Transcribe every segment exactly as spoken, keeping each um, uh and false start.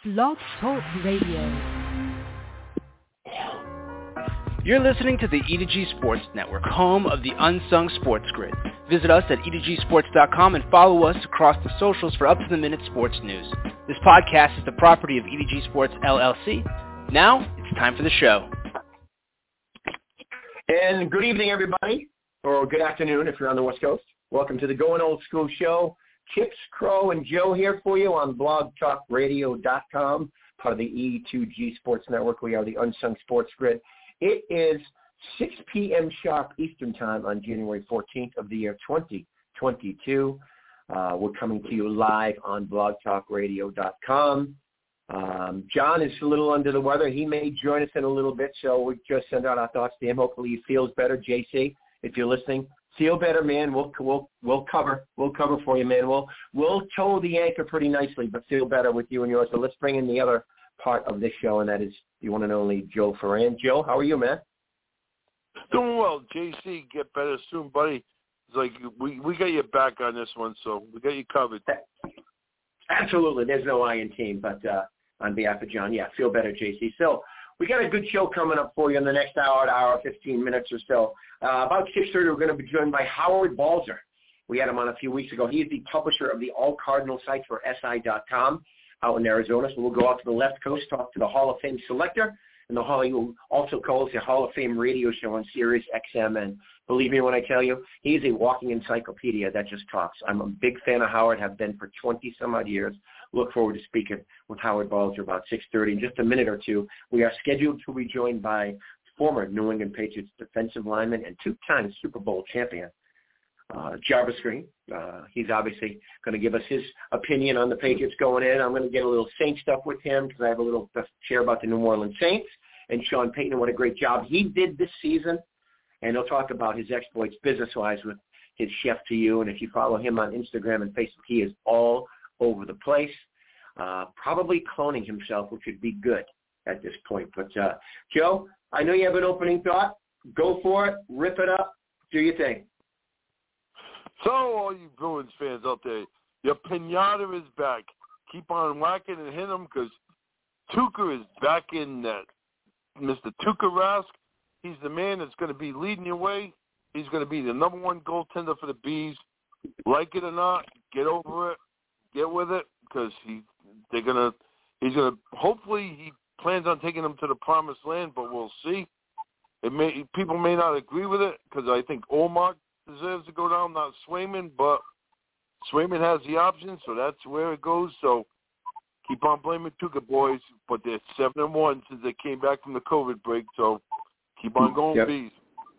Blog Talk Radio. You're listening to the E to G Sports Network, home of the Unsung Sports Grid. Visit us at e to g sports dot com and follow us across the socials for up-to-the-minute sports news. This podcast is the property of E to G Sports, L L C. Now, it's time for the show. And good evening, everybody, or good afternoon if you're on the West Coast. Welcome to the Going Old School Show. Chips, Crow, and Joe here for you on blog talk radio dot com, part of the E to G Sports Network. We are the Unsung Sports Grid. It is six p.m. sharp Eastern Time on January fourteenth of the year twenty twenty-two. Uh, we're coming to you live on blog talk radio dot com. Um, John is a little under the weather. He may join us in a little bit, so we just send out our thoughts to him. Hopefully he feels better. J C, if you're listening, feel better, man. We'll we'll we'll cover we'll cover for you, man. We'll we'll tow the anchor pretty nicely, but feel better with you and yours. So let's bring in the other part of this show, and that is the one and only Joe Ferran. Joe, how are you, man? Doing well, J C. Get better soon, buddy. It's like we we got your back on this one, so we got you covered. Absolutely. There's no I in team, but uh, on behalf of John, yeah, feel better, J C. So we got a good show coming up for you in the next hour to hour, fifteen minutes or so. Uh, about six thirty, we're going to be joined by Howard Balzer. We had him on a few weeks ago. He is the publisher of the All Cardinal site for S I dot com out in Arizona. So we'll go out to the left coast, talk to the Hall of Fame selector, and the Hall, who also calls the Hall of Fame radio show on Sirius X M. And believe me when I tell you, he's a walking encyclopedia that just talks. I'm a big fan of Howard, have been for twenty-some-odd years. Look forward to speaking with Howard Balzer about six thirty. In just a minute or two, we are scheduled to be joined by former New England Patriots defensive lineman and two-time Super Bowl champion, uh, Jarvis Green. Uh, he's obviously going to give us his opinion on the Patriots going in. I'm going to get a little Saint stuff with him because I have a little to share about the New Orleans Saints and Sean Payton and what a great job he did this season. And he'll talk about his exploits business-wise with his Chef to You. And if you follow him on Instagram and Facebook, he is all over the place, uh, probably cloning himself, which would be good at this point. But, uh, Joe, I know you have an opening thought. Go for it. Rip it up. Do your thing. So, all you Bruins fans out there, your pinata is back. Keep on whacking and hitting them because Tuukka is back in that. Mister Tuukka Rask, he's the man that's going to be leading your way. He's going to be the number one goaltender for the Bees. Like it or not, get over it. Get with it because he, they're gonna. He's gonna. Hopefully, he plans on taking them to the promised land, but we'll see. It may people may not agree with it because I think Olmark deserves to go down, not Swayman, but Swayman has the option, so that's where it goes. So keep on blaming Tuukka, boys, but they're seven and one since they came back from the COVID break. So keep on going, yep. Bees.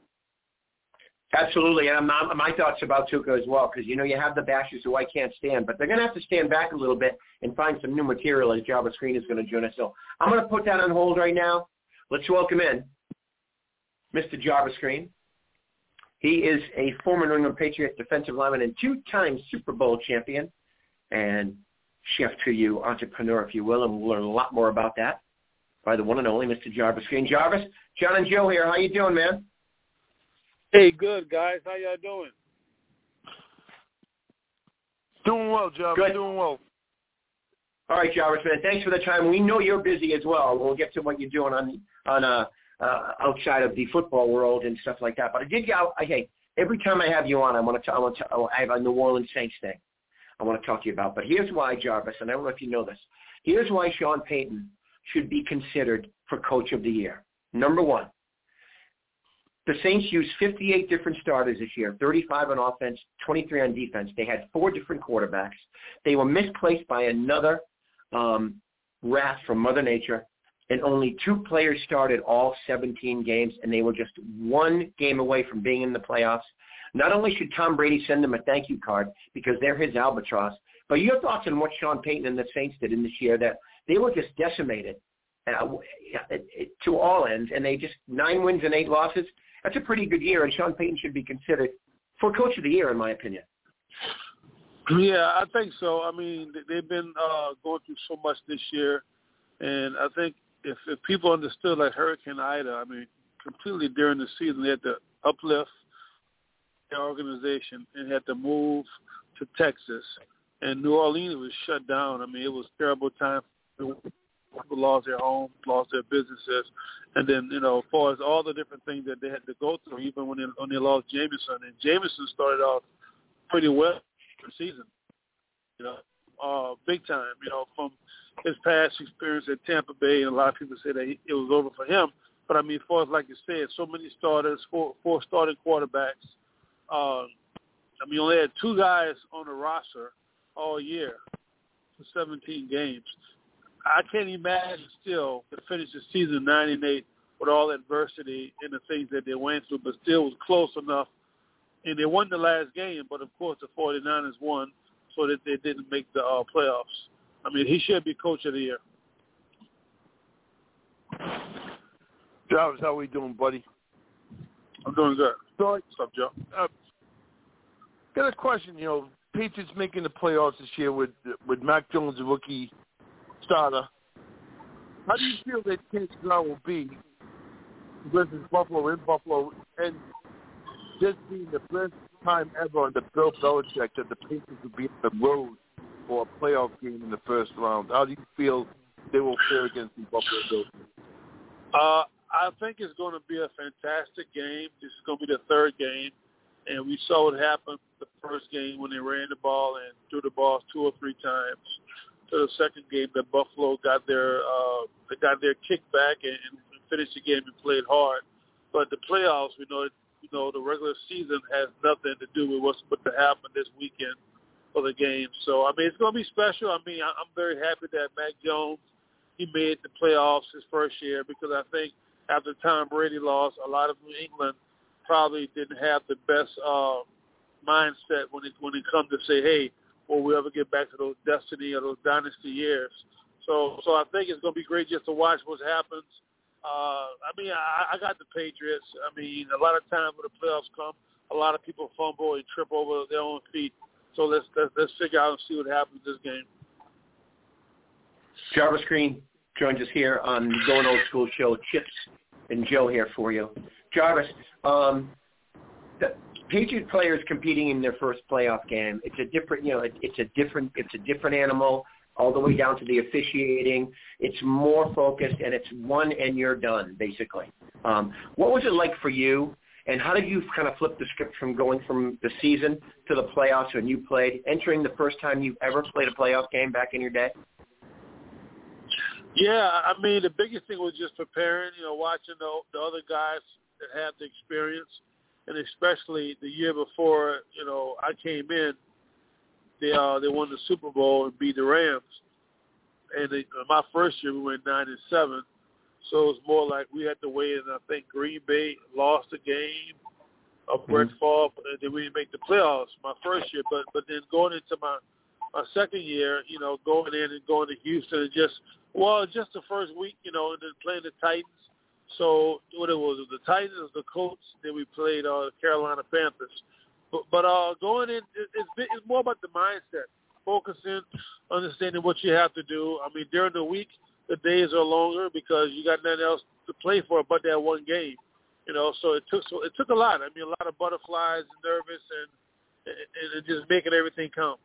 Absolutely, and I'm, my thoughts about Tuukka as well, because, you know, you have the bashers who I can't stand, but they're going to have to stand back a little bit and find some new material as Jarvis Green is going to join us. So I'm going to put that on hold right now. Let's welcome in Mister Jarvis Green. He is a former New England Patriots defensive lineman and two-time Super Bowl champion and Chef to You entrepreneur, if you will, and we'll learn a lot more about that by the one and only Mister Jarvis Green. Jarvis, John and Joe here. How you doing, man? Hey, good, guys. How y'all doing? Doing well, Jarvis. Good. Doing well. All right, Jarvis, man. Thanks for the time. We know you're busy as well. We'll get to what you're doing on on uh, uh, outside of the football world and stuff like that. But I did go. I, hey, every time I have you on, I want to. I want to. I have a New Orleans Saints thing I want to talk to you about. But here's why, Jarvis, and I don't know if you know this. Here's why Sean Payton should be considered for Coach of the Year. Number one. The Saints used fifty-eight different starters this year, thirty-five on offense, twenty-three on defense. They had four different quarterbacks. They were misplaced by another um, wrath from Mother Nature, and only two players started all seventeen games, and they were just one game away from being in the playoffs. Not only should Tom Brady send them a thank you card because they're his albatross, but your thoughts on what Sean Payton and the Saints did in this year, that they were just decimated uh, to all ends, and they just nine wins and eight losses. That's a pretty good year, and Sean Payton should be considered for Coach of the Year, in my opinion. Yeah, I think so. I mean, they've been uh, going through so much this year, and I think if, if people understood, like Hurricane Ida, I mean, completely during the season, they had to uplift their organization and had to move to Texas. And New Orleans was shut down. I mean, it was a terrible time People lost their homes, lost their businesses, and then, you know, as far as all the different things that they had to go through, even when they, when they lost Jameson. And Jameson started off pretty well for the season, you know, uh, big time, you know, from his past experience at Tampa Bay. And a lot of people say that he, it was over for him. But, I mean, as far as, like you said, so many starters, four, four starting quarterbacks. Uh, I mean, you only had two guys on the roster all year for seventeen games. I can't imagine still to finish the season nine and eight with all adversity and the things that they went through, but still was close enough. And they won the last game, but, of course, the 49ers won so that they didn't make the uh, playoffs. I mean, he should be coach of the year. Jarvis, how we doing, buddy? I'm doing good. So, What's up, Joe? Uh, got a question. You know, Patriots making the playoffs this year with with Mac Jones, a rookie starter. How do you feel that Kenny Brown will be versus Buffalo in Buffalo, and this being the first time ever under Bill Belichick that the Patriots will be on the road for a playoff game in the first round? How do you feel they will fare against the Buffalo Bills? Uh, I think it's going to be a fantastic game. This is going to be the third game, and we saw what happened the first game when they ran the ball and threw the ball two or three times. To the second game, that Buffalo got their uh, they got their kickback and, and finished the game and played hard. But the playoffs, we know, you know, the regular season has nothing to do with what's going to happen this weekend for the game. So I mean, it's going to be special. I mean, I, I'm very happy that Mac Jones, he made the playoffs his first year, because I think after Tom Brady lost, a lot of New England probably didn't have the best uh, mindset when it when it comes to say, hey, will we ever get back to those destiny or those dynasty years? So, so I think it's going to be great just to watch what happens. Uh, I mean, I, I got the Patriots. I mean, a lot of times when the playoffs come, a lot of people fumble and trip over their own feet. So let's let's, let's figure out and see what happens this game. Jarvis Green joins us here on the Going Old School show. Chips and Joe here for you. Jarvis, um, the Patriot players competing in their first playoff game. It's a different, you know, it, it's a different, it's a different animal, all the way down to the officiating. It's more focused, and it's one and you're done, basically. Um, what was it like for you, and how did you kind of flip the script from going from the season to the playoffs when you played, entering the first time you've ever played a playoff game back in your day? Yeah, I mean, the biggest thing was just preparing, you know, watching the, the other guys that have the experience. And especially the year before, you know, I came in, they uh, they won the Super Bowl and beat the Rams. And they, my first year we went nine and seven, so it was more like we had to wait. And I think Green Bay lost the game, of Brett Favre, and then we didn't make the playoffs my first year. But but then going into my my second year, you know, going in and going to Houston and just well, just the first week, you know, and then playing the Titans. So what it was, the Titans, the Colts, then we played uh, the Carolina Panthers. But, but uh, going in, it, it's, it's more about the mindset, focusing, understanding what you have to do. I mean, during the week, the days are longer because you got nothing else to play for but that one game. You know, so it took so it took a lot. I mean, a lot of butterflies and nervous and, and, and just making everything count.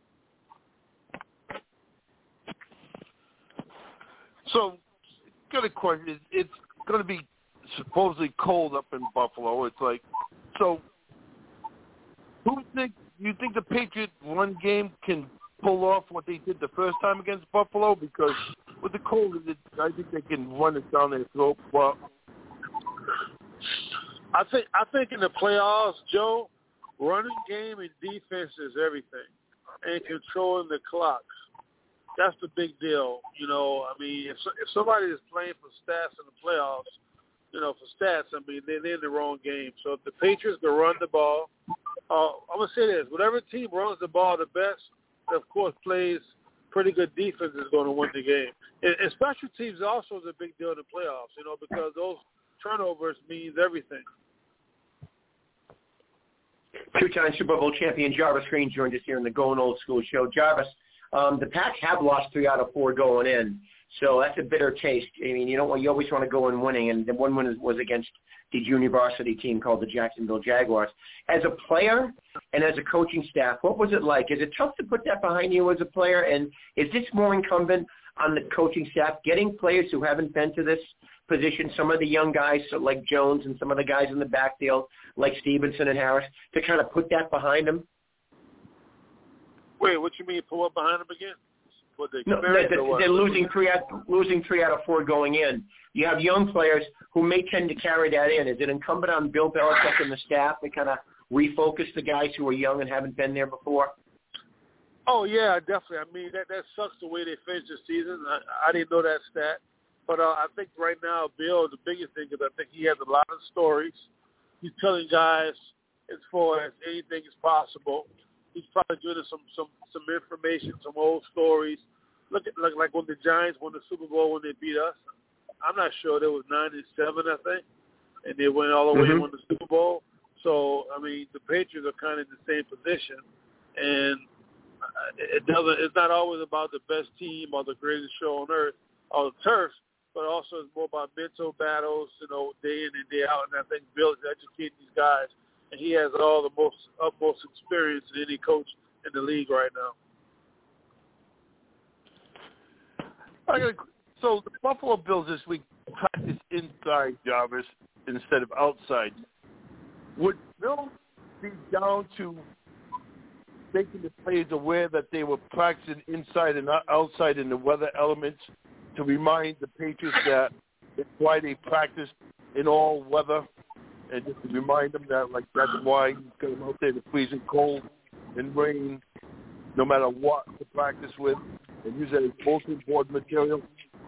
So, got a question. It's going to be supposedly cold up in Buffalo. It's like, so who think you think the Patriots one game can pull off what they did the first time against Buffalo? Because with the cold, it, I think they can run it down their throat. Well, I think I think in the playoffs, Joe, running game and defense is everything, and controlling the clock. That's the big deal. You know, I mean, if if somebody is playing for stats in the playoffs, you know, for stats, I mean, they're in the wrong game. So if the Patriots can run the ball, uh, I'm going to say this, whatever team runs the ball the best, of course, plays pretty good defense is going to win the game. And, and special teams also is a big deal in the playoffs, you know, because those turnovers means everything. Two-time Super Bowl champion Jarvis Green joined us here in the Going Old School show. Jarvis, um, the Pats have lost three out of four going in, so that's a bitter taste. I mean, you know, you always want to go in winning, and the one win was against the junior varsity team called the Jacksonville Jaguars. As a player and as a coaching staff, what was it like? Is it tough to put that behind you as a player, and is this more incumbent on the coaching staff, getting players who haven't been to this position, some of the young guys so like Jones and some of the guys in the backfield like Stevenson and Harris, to kind of put that behind them? Wait, what you mean put what behind them again? What the no, experience they're, or what? they're losing three out losing three out of four going in. You have young players who may tend to carry that in. Is it incumbent on Bill Belichick and the staff to kind of refocus the guys who are young and haven't been there before? Oh yeah, definitely. I mean that that sucks the way they finished the season. I, I didn't know that stat, but uh, I think right now Bill, the biggest thing is I think he has a lot of stories. He's telling guys as far as anything is possible. He's probably doing some some some information, some old stories. Look at like like when the Giants won the Super Bowl when they beat us. I'm not sure they was nine and seven, I think, and they went all the way mm-hmm. and won the Super Bowl. So I mean, the Patriots are kind of in the same position, and it doesn't. It's not always about the best team or the greatest show on earth or the turf, but also it's more about mental battles, you know, day in and day out. And I think Bill is educating these guys, and he has all the most utmost experience in any coach in the league right now. I gotta, so the Buffalo Bills this week practice inside, Jarvis, instead of outside. Would Bill be down to making the players aware that they were practicing inside and not outside in the weather elements to remind the Patriots that that's why they practice in all weather, and just to remind them that, like, that's why you come out there in the freezing cold and rain, no matter what to practice with, and use that as bulletin board material?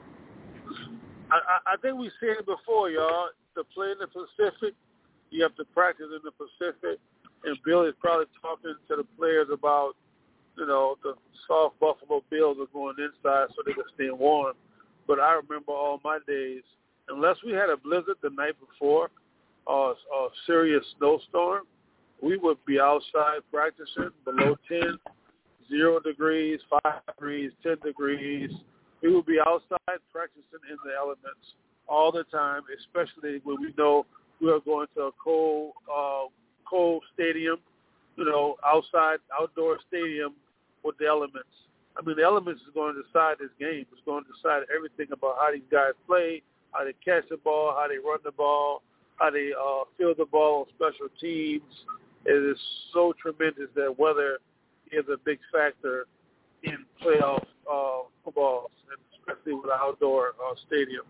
I, I, I think we said it before, y'all. To play in the Pacific, you have to practice in the Pacific. And Bill is probably talking to the players about, you know, the soft Buffalo Bills are going inside so they can stay warm. But I remember all my days, unless we had a blizzard the night before or a serious snowstorm, we would be outside practicing below ten, zero degrees, five degrees, ten degrees. We would be outside practicing in the elements all the time, especially when we know we are going to a cold uh cold stadium, you know, outside, outdoor stadium with the elements. I mean, the elements is going to decide this game. It's going to decide everything about how these guys play, how they catch the ball, how they run the ball, how they uh, field the ball on special teams. It is so tremendous that weather is a big factor in playoff uh, footballs, and especially with an outdoor uh, stadium.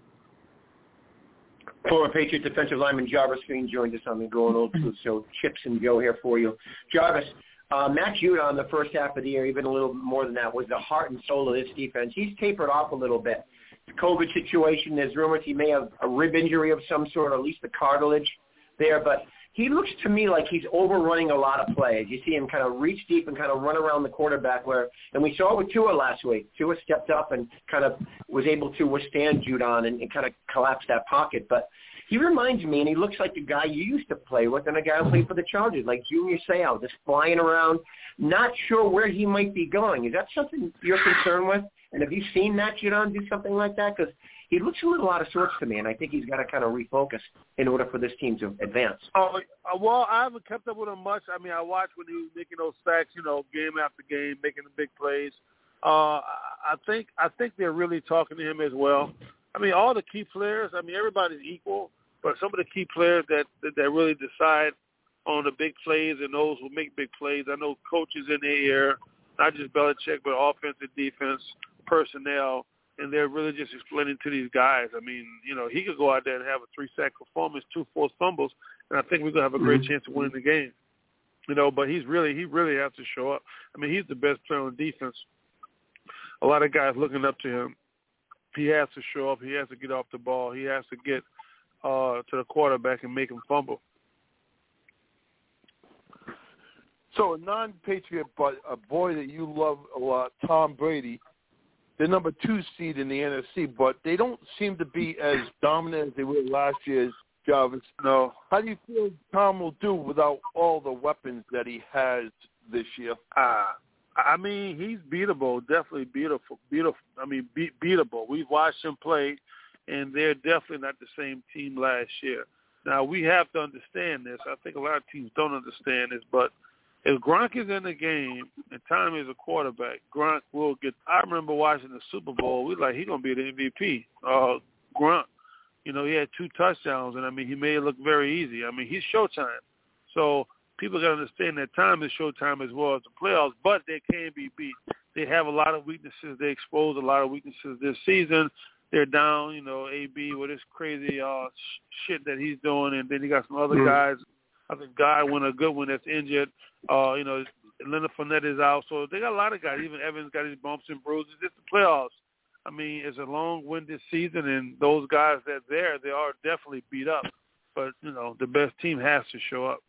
Former Patriot defensive lineman Jarvis Green joins us on the Going Old School Show. Chips and Joe here for you. Jarvis, uh, Matt Judon, the first half of the year, even a little more than that, was the heart and soul of this defense. He's tapered off a little bit. The COVID situation, there's rumors he may have a rib injury of some sort, or at least the cartilage there, but he looks to me like he's overrunning a lot of plays. You see him kind of reach deep and kind of run around the quarterback where, and we saw it with Tua last week. Tua stepped up and kind of was able to withstand Judon and, and kind of collapse that pocket. But he reminds me, and he looks like the guy you used to play with and a guy who played for the Chargers, like Junior Seau, just flying around, not sure where he might be going. Is that something you're concerned with? And have you seen Matt Judon do something like that? Because he looks a little out of sorts to me, and I think he's got to kind of refocus in order for this team to advance. Oh, well, I haven't kept up with him much. I mean, I watched when he was making those sacks, you know, game after game, making the big plays. Uh, I think I think they're really talking to him as well. I mean, all the key players, I mean, everybody's equal, but some of the key players that, that, that really decide on the big plays and those who make big plays, I know coaches in the air, not just Belichick, but offensive, defense, personnel, and they're really just explaining to these guys. I mean, you know, he could go out there and have a three-sack performance, two forced fumbles, and I think we're going to have a great mm-hmm. chance of winning the game. You know, but he's really, he really has to show up. I mean, he's the best player on defense. A lot of guys looking up to him. He has to show up. He has to get off the ball. He has to get uh, to the quarterback and make him fumble. So a non-Patriot, but a boy that you love a lot, Tom Brady, the number two seed in the N F C, but they don't seem to be as dominant as they were last year, Jarvis. No. How do you feel Tom will do without all the weapons that he has this year? Uh, I mean, he's beatable, definitely beautiful, beautiful. I mean, be- beatable. We've watched him play, and they're definitely not the same team last year. Now, we have to understand this. I think a lot of teams don't understand this, but if Gronk is in the game and Tommy is a quarterback, Gronk will get. I remember watching the Super Bowl. We like he gonna be the M V P. Uh, Gronk, you know, he had two touchdowns, and I mean, he made it look very easy. I mean, he's Showtime. So people got to understand that time is Showtime as well as the playoffs, but they can be beat. They have a lot of weaknesses. They expose a lot of weaknesses this season. They're down, you know, A B with this crazy uh, sh- shit that he's doing, and then you got some other mm-hmm. guys. I think Godwin, a good one that's injured. Uh, you know, Leonard Fournette is out. So they got a lot of guys. Even Evans got his bumps and bruises. It's the playoffs. I mean, it's a long-winded season, and those guys that are there, they are definitely beat up. But, you know, the best team has to show up.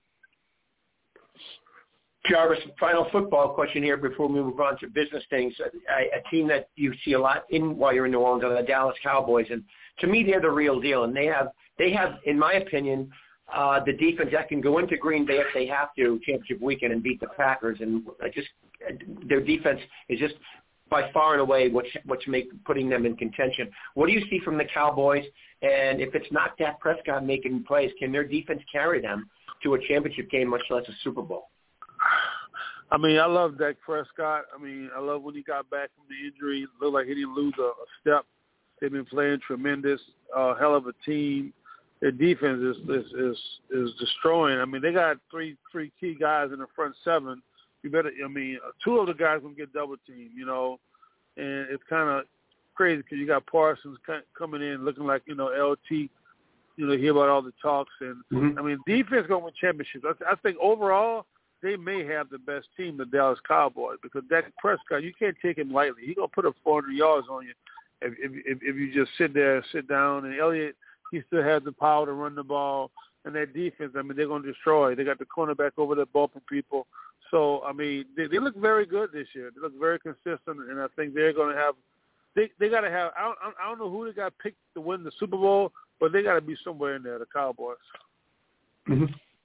Jarvis, final football question here before we move on to business things. A, a team that you see a lot in while you're in New Orleans are the Dallas Cowboys, and to me, they're the real deal. And they have, they have, in my opinion, uh, the defense that can go into Green Bay if they have to championship weekend and beat the Packers. And I just their defense is just by far and away what's what's make, putting them in contention. What do you see from the Cowboys? And if it's not Dak Prescott making plays, can their defense carry them to a championship game, much less a Super Bowl? I mean, I love Dak Prescott. I mean, I love when he got back from the injury. It looked like he didn't lose a, a step. They've been playing tremendous, uh, hell of a team. Their defense is, is is is destroying. I mean, they got three three key guys in the front seven. You better, I mean, two of the guys gonna get double teamed, you know, and it's kind of crazy because you got Parsons coming in looking like, you know, L T. You know, hear about all the talks, and mm-hmm. I mean, defense gonna win championships. I, I think overall they may have the best team, the Dallas Cowboys, because Dak Prescott, you can't take him lightly. He's gonna put up four hundred yards on you if if if, if you just sit there, sit down. And Elliott, he still has the power to run the ball, and that defense, I mean, they're going to destroy. They got the cornerback over there bumping people. So, I mean, they, they look very good this year. They look very consistent, and I think they're going to have they, – they got to have – I don't, I don't know who they got picked to win the Super Bowl, but they got to be somewhere in there, the Cowboys. Mm-hmm.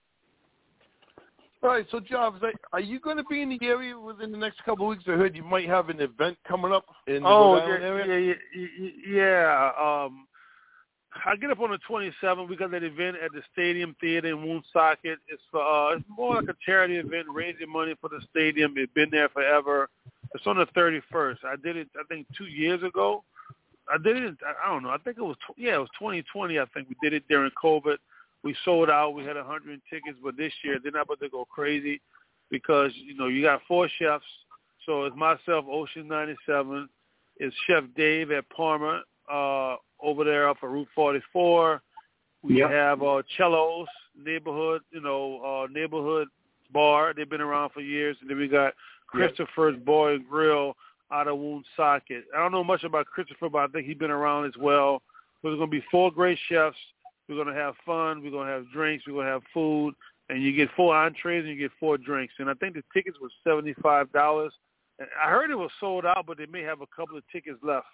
All right, so, Jarvis, are you going to be in the area within the next couple of weeks? I heard you might have an event coming up in the oh, Rhode Island yeah, area. Yeah, yeah, yeah. Um, I get up on the twenty-seventh. We got that event at the Stadium Theater in Woonsocket. It's uh, it's more like a charity event, raising money for the stadium. It's been there forever. It's on the thirty-first. I did it, I think, two years ago. I did it. I don't know. I think it was yeah, it was twenty twenty. I think we did it during COVID. We sold out. We had a hundred tickets, but this year they're not about to go crazy because you know you got four chefs. So it's myself, Ocean ninety-seven. It's Chef Dave at Parma. Uh, over there up at Route forty-four. We yep. have uh, Cello's neighborhood, you know, uh, neighborhood bar. They've been around for years. And then we got Christopher's yep. Boy and Grill out of Woonsocket. I don't know much about Christopher, but I think he's been around as well. So there's going to be four great chefs. We're going to have fun. We're going to have drinks. We're going to have food. And you get four entrees and you get four drinks. And I think the tickets were seventy-five dollars. And I heard it was sold out, but they may have a couple of tickets left.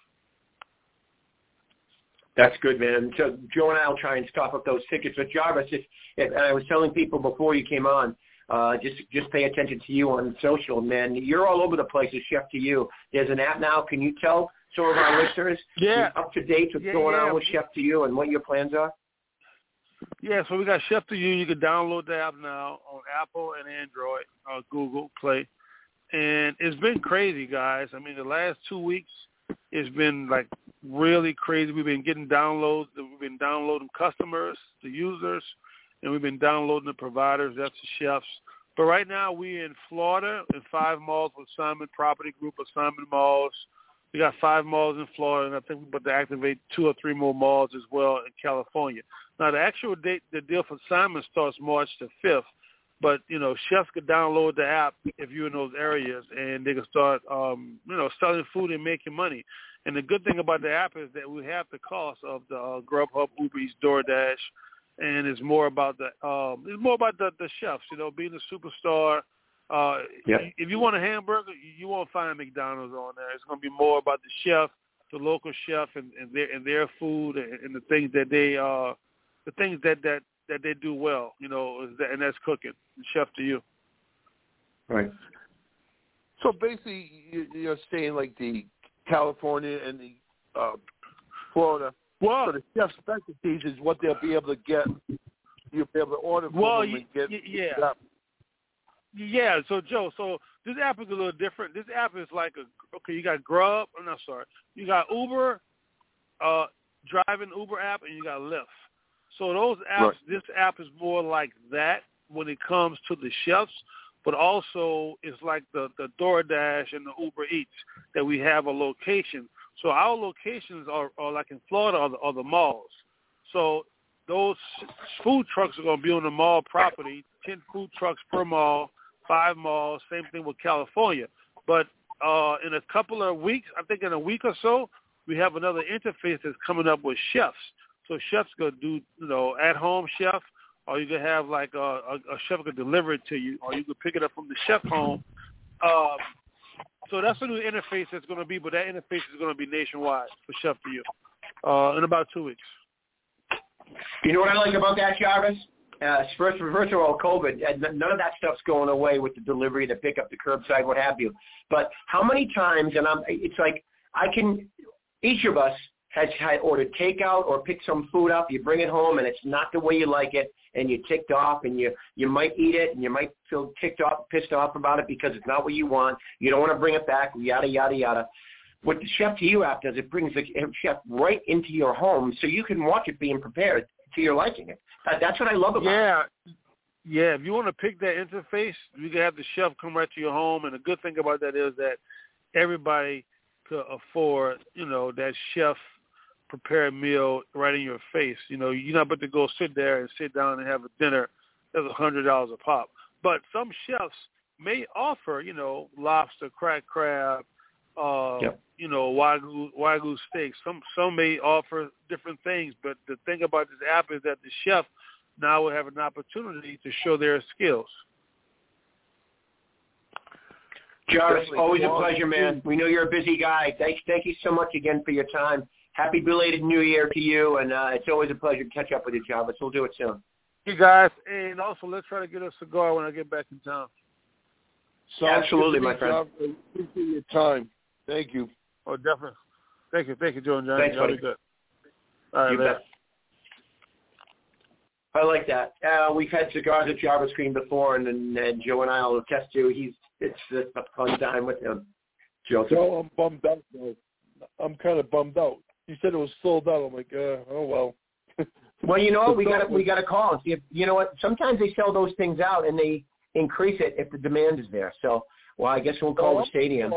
That's good, man. So Joe and I will try and stop up those tickets. But Jarvis, if, if I was telling people before you came on, uh, just just pay attention to you on social, man. You're all over the place as Chef to You. There's an app now. Can you tell some of our listeners yeah. up to date what's yeah, going yeah. on with Chef to You and what your plans are? Yeah, so we got Chef to You. You can download the app now on Apple and Android, uh, Google Play. And it's been crazy, guys. I mean, the last two weeks, it's been like really crazy. We've been getting downloads. We've been downloading customers, the users, and we've been downloading the providers. That's the chefs. But right now we're in Florida in five malls with Simon Property Group of Simon Malls. We got five malls in Florida, and I think we're about to activate two or three more malls as well in California. Now the actual date, the deal for Simon starts March the fifth. But, you know, chefs could download the app if you're in those areas, and they can start, um, you know, selling food and making money. And the good thing about the app is that we have the cost of the uh, Grubhub, Uber Eats, DoorDash, and it's more about the um, it's more about the, the chefs, you know, being a superstar. Uh, yep. If you want a hamburger, you won't find McDonald's on there. It's going to be more about the chef, the local chef, and, and their and their food and, and the things that they uh, the things that that. that they do well, you know, and that's cooking. Chef to You. Right. So basically, you're saying like the California and the uh, Florida, well, so the chef specialties is what they'll be able to get. You'll be able to order from well, them and get. Yeah. That. Yeah, so Joe, so this app is a little different. This app is like a okay, you got Grub. I'm not sorry. You got Uber, uh, driving Uber app, and you got Lyft. So those apps, right. This app is more like that when it comes to the chefs, but also it's like the the DoorDash and the Uber Eats that we have a location. So our locations are, are like in Florida are the, are the malls. So those food trucks are going to be on the mall property, ten food trucks per mall. Five malls, same thing with California. But uh, in a couple of weeks, I think in a week or so, we have another interface that's coming up with chefs. So chefs could do, you know, at-home chef, or you could have like a, a, a chef could deliver it to you, or you could pick it up from the chef home. Um, so that's a new interface that's going to be, but that interface is going to be nationwide for Chef to You uh, in about two weeks. You know what I like about that, Jarvis? Uh, first, first of all, COVID, none of that stuff's going away with the delivery, the pickup, the curbside, what have you. But how many times, and I'm, it's like I can, each of us has had ordered takeout or picked some food up, you bring it home, and it's not the way you like it, and you're ticked off, and you, you might eat it, and you might feel ticked off, pissed off about it because it's not what you want. You don't want to bring it back, yada, yada, yada. What the Chef to You app does, it brings the chef right into your home so you can watch it being prepared to your liking it. That's what I love about yeah. it. Yeah, if you want to pick that interface, you can have the chef come right to your home. And the good thing about that is that everybody could afford, you know, that chef prepared meal right in your face. You know, you're not about to go sit there and sit down and have a dinner that's one hundred dollars a pop. But some chefs may offer, you know, lobster, cracked crab, uh, yep. you know, wagyu, wagyu steaks. Some some may offer different things, but the thing about this app is that the chef now will have an opportunity to show their skills. Jarvis, always a pleasure, man. We know you're a busy guy. Thank, thank you so much again for your time. Happy belated New Year to you, and uh, it's always a pleasure to catch up with you, Jarvis. We'll do it soon. You guys, and also let's try to get a cigar when I get back in town. So absolutely, my friend. Appreciate your time. Thank you. Oh, definitely. Thank you. Thank you, Joe and Johnny. Thanks, buddy. Good. All right, you man. bet. I like that. Uh, we've had cigars at Jarvis Green before, and, and, and Joe and I will attest to he's it's, it's a fun time with him. Joe, Joe, I'm bummed out, though. I'm kind of bummed out. You said it was sold out. I'm like, uh, oh well. Well, you know what? We got we got to call and see if you know what. Sometimes they sell those things out and they increase it if the demand is there. So, well, I guess we'll call the stadium.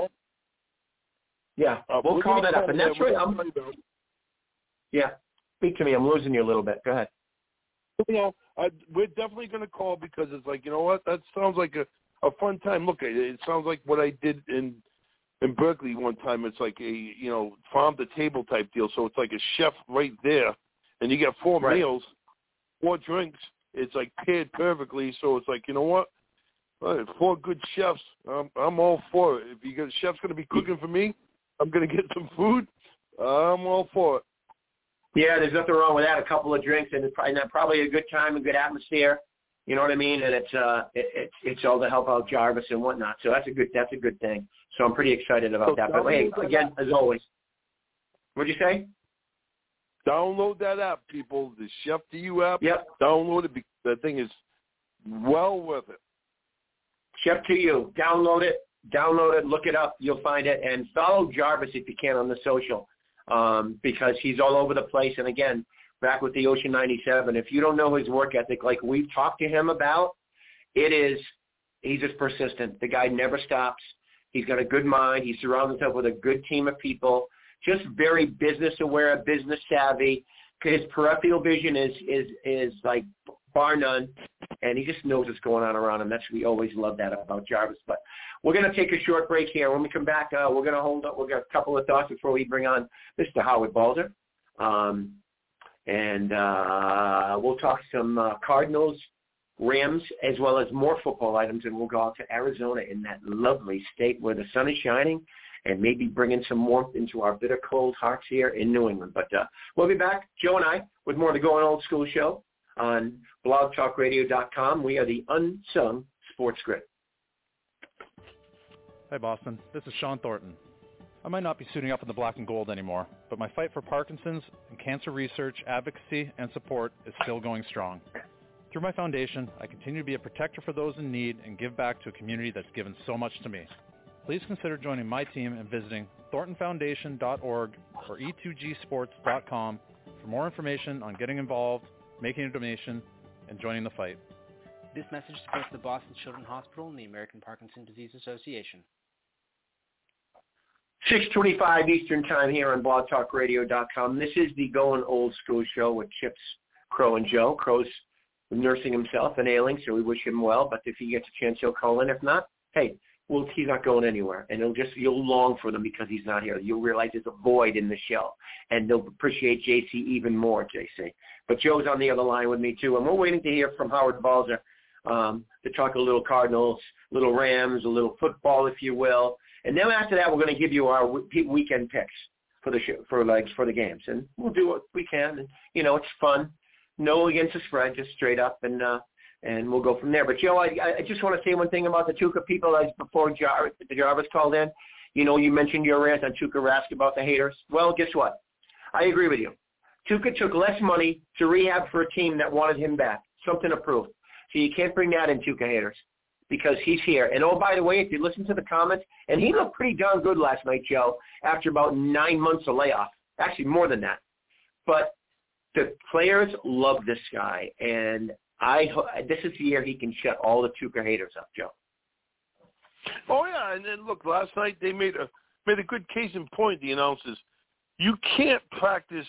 Yeah, uh, we'll call that up, and that's right. I'm, right yeah, speak to me. I'm losing you a little bit. Go ahead. You know, I, we're definitely going to call because it's like, you know what? That sounds like a, a fun time. Look, it, it sounds like what I did in in Berkeley one time. It's like a, you know, farm to table type deal. So it's like a chef right there, and you get four right. meals, four drinks. It's like paired perfectly. So it's like, you know what? Well, four good chefs. I'm, I'm all for it. If you got a chef's going to be cooking for me, I'm going to get some food. I'm all for it. Yeah, there's nothing wrong with that. A couple of drinks, and it's probably, probably a good time, a good atmosphere. You know what I mean? And it's uh, it, it's it's all to help out Jarvis and whatnot. So that's a good that's a good thing. So I'm pretty excited about so that. But hey, again, app. as always, what'd you say? Download that app, people. The Chef to You app. Yep. Download it. Because that thing is well worth it. Chef to You. Download it. Download it. Look it up. You'll find it. And follow Jarvis if you can on the social. Um, because he's all over the place. And again, back with the Ocean ninety-seven, if you don't know his work ethic like we've talked to him about, it is, he's just persistent. The guy never stops. He's got a good mind. He surrounds himself with a good team of people, just very business aware, business savvy. His peripheral vision is, is, is like bar none, and he just knows what's going on around him. That's we always love that about Jarvis. But we're going to take a short break here. When we come back, uh, we're going to hold up. We've got a couple of thoughts before we bring on Mister Howard Balzer. Um, and uh, we'll talk some uh, Cardinals, Rams, as well as more football items, and we'll go out to Arizona in that lovely state where the sun is shining and maybe bringing some warmth into our bitter cold hearts here in New England. But uh, we'll be back, Joe and I, with more of the Going Old School show on blog talk radio dot com. We are the Unsung Sports Grid. Hi, Boston. This is Sean Thornton. I might not be suiting up in the black and gold anymore, but my fight for Parkinson's and cancer research, advocacy, and support is still going strong. Through my foundation, I continue to be a protector for those in need and give back to a community that's given so much to me. Please consider joining my team and visiting thornton foundation dot org or e two g sports dot com for more information on getting involved, making a donation, and joining the fight. This message supports the Boston Children's Hospital and the American Parkinson's Disease Association. six twenty-five Eastern Time here on blog talk radio dot com. This is the Going Old School show with Chips, Crow, and Joe. Crow's nursing himself and ailing, so we wish him well. But if he gets a chance, he'll call in. If not, hey, well, he's not going anywhere. And he'll just, you'll long for them because he's not here. You'll realize there's a void in the show. And they'll appreciate J C even more, J C. But Joe's on the other line with me, too. And we're waiting to hear from Howard Balzer um, to talk a little Cardinals, little Rams, a little football, if you will. And then after that, we're going to give you our weekend picks for the show, for like for the games, and we'll do what we can. And you know, it's fun. No against the spread, just straight up, and uh, and we'll go from there. But Joe, I, I just want to say one thing about the Tuukka people. As before Jar- Jarvis called in, you know, you mentioned your rant on Tuukka Rask about the haters. Well, guess what? I agree with you. Tuukka took less money to rehab for a team that wanted him back. Something to prove. So you can't bring that in, Tuukka haters, because he's here. And, oh, by the way, if you listen to the comments, and he looked pretty darn good last night, Joe, after about nine months of layoff. Actually, more than that. But the players love this guy, and I this is the year he can shut all the Tuukka haters up, Joe. Oh, yeah, and then, look, last night they made a made a good case in point, the announcers. You can't practice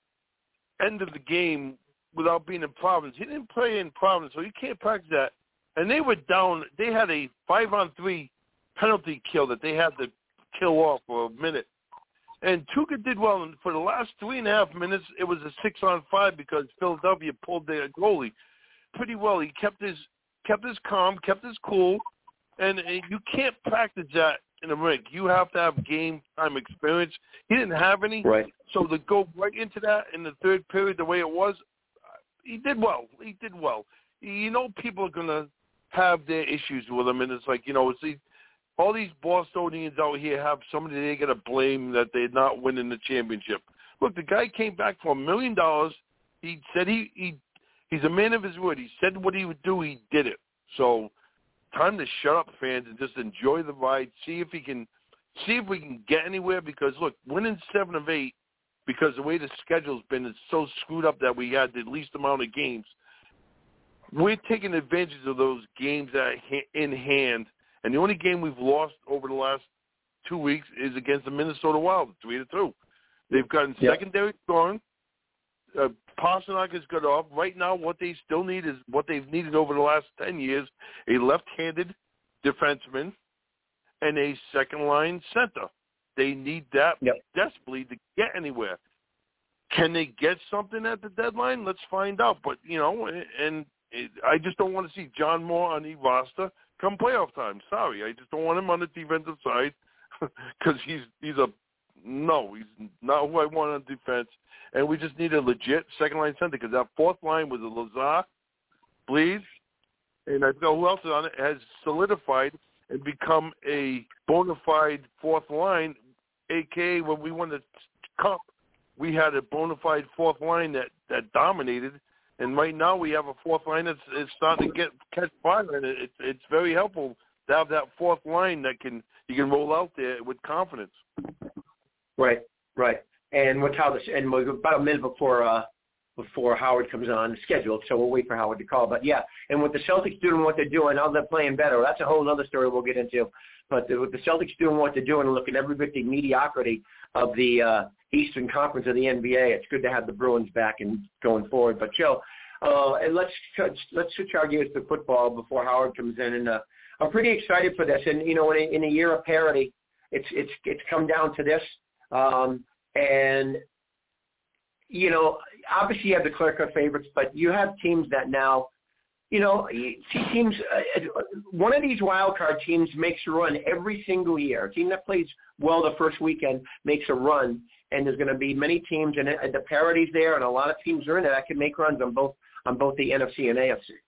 end of the game without being in Providence. He didn't play in Providence, so you can't practice that. And they were down. They had a five-on-three penalty kill that they had to kill off for a minute. And Tuukka did well. And for the last three and a half minutes, it was a six-on-five because Philadelphia pulled their goalie pretty well. He kept his kept his calm, kept his cool, and, and you can't practice that in a rink. You have to have game time experience. He didn't have any. Right. So to go right into that in the third period the way it was, he did well. He did well. You know people are going to have their issues with him, and it's like, you know, it's the, all these Bostonians out here have somebody they got to blame that they're not winning the championship. Look, the guy came back for a million dollars. He said he, he he's a man of his word. He said what he would do. He did it. So time to shut up, fans, and just enjoy the ride. See if he can see if we can get anywhere. Because look, winning seven of eight, because the way the schedule's been, it's so screwed up that we had the least amount of games. We're taking advantage of those games that are in hand, and the only game we've lost over the last two weeks is against the Minnesota Wild, three to two. They've gotten yep. secondary scoring. Uh, Pasternak is good off. Right now, what they still need is what they've needed over the last ten years: a left-handed defenseman and a second-line center. They need that yep. desperately to get anywhere. Can they get something at the deadline? Let's find out. But you know, and. I just don't want to see John Moore on the roster come playoff time. Sorry, I just don't want him on the defensive side because he's he's a no, he's not who I want on defense. And we just need a legit second line center because that fourth line with the Lazar, Bleed, and I forgot who else is on it, has solidified and become a bona fide fourth line. A K A when we won the cup, we had a bona fide fourth line that that dominated. And right now we have a fourth line that's is starting to get catch fire, and it, it's it's very helpful to have that fourth line that can you can roll out there with confidence. Right, right. And what's how this? And we're about a minute before uh, before Howard comes on scheduled, so we'll wait for Howard to call. But yeah, and with the Celtics doing what they're doing, how they're playing better, that's a whole other story we'll get into. But with the Celtics doing what they're doing, and look at every bit the mediocrity of the uh, Eastern Conference of the N B A, it's good to have the Bruins back and going forward. But Joe, uh, and let's let's switch our gears to football before Howard comes in. And uh, I'm pretty excited for this. And you know, in a, in a year of parity, it's it's it's come down to this. Um, and you know, obviously you have the clear-cut favorites, but you have teams that now. You know, you see teams, uh, one of these wild card teams makes a run every single year. A team that plays well the first weekend makes a run, and there's going to be many teams, and, and the parity's there, and a lot of teams are in it that can make runs on both on both the N F C and A F C.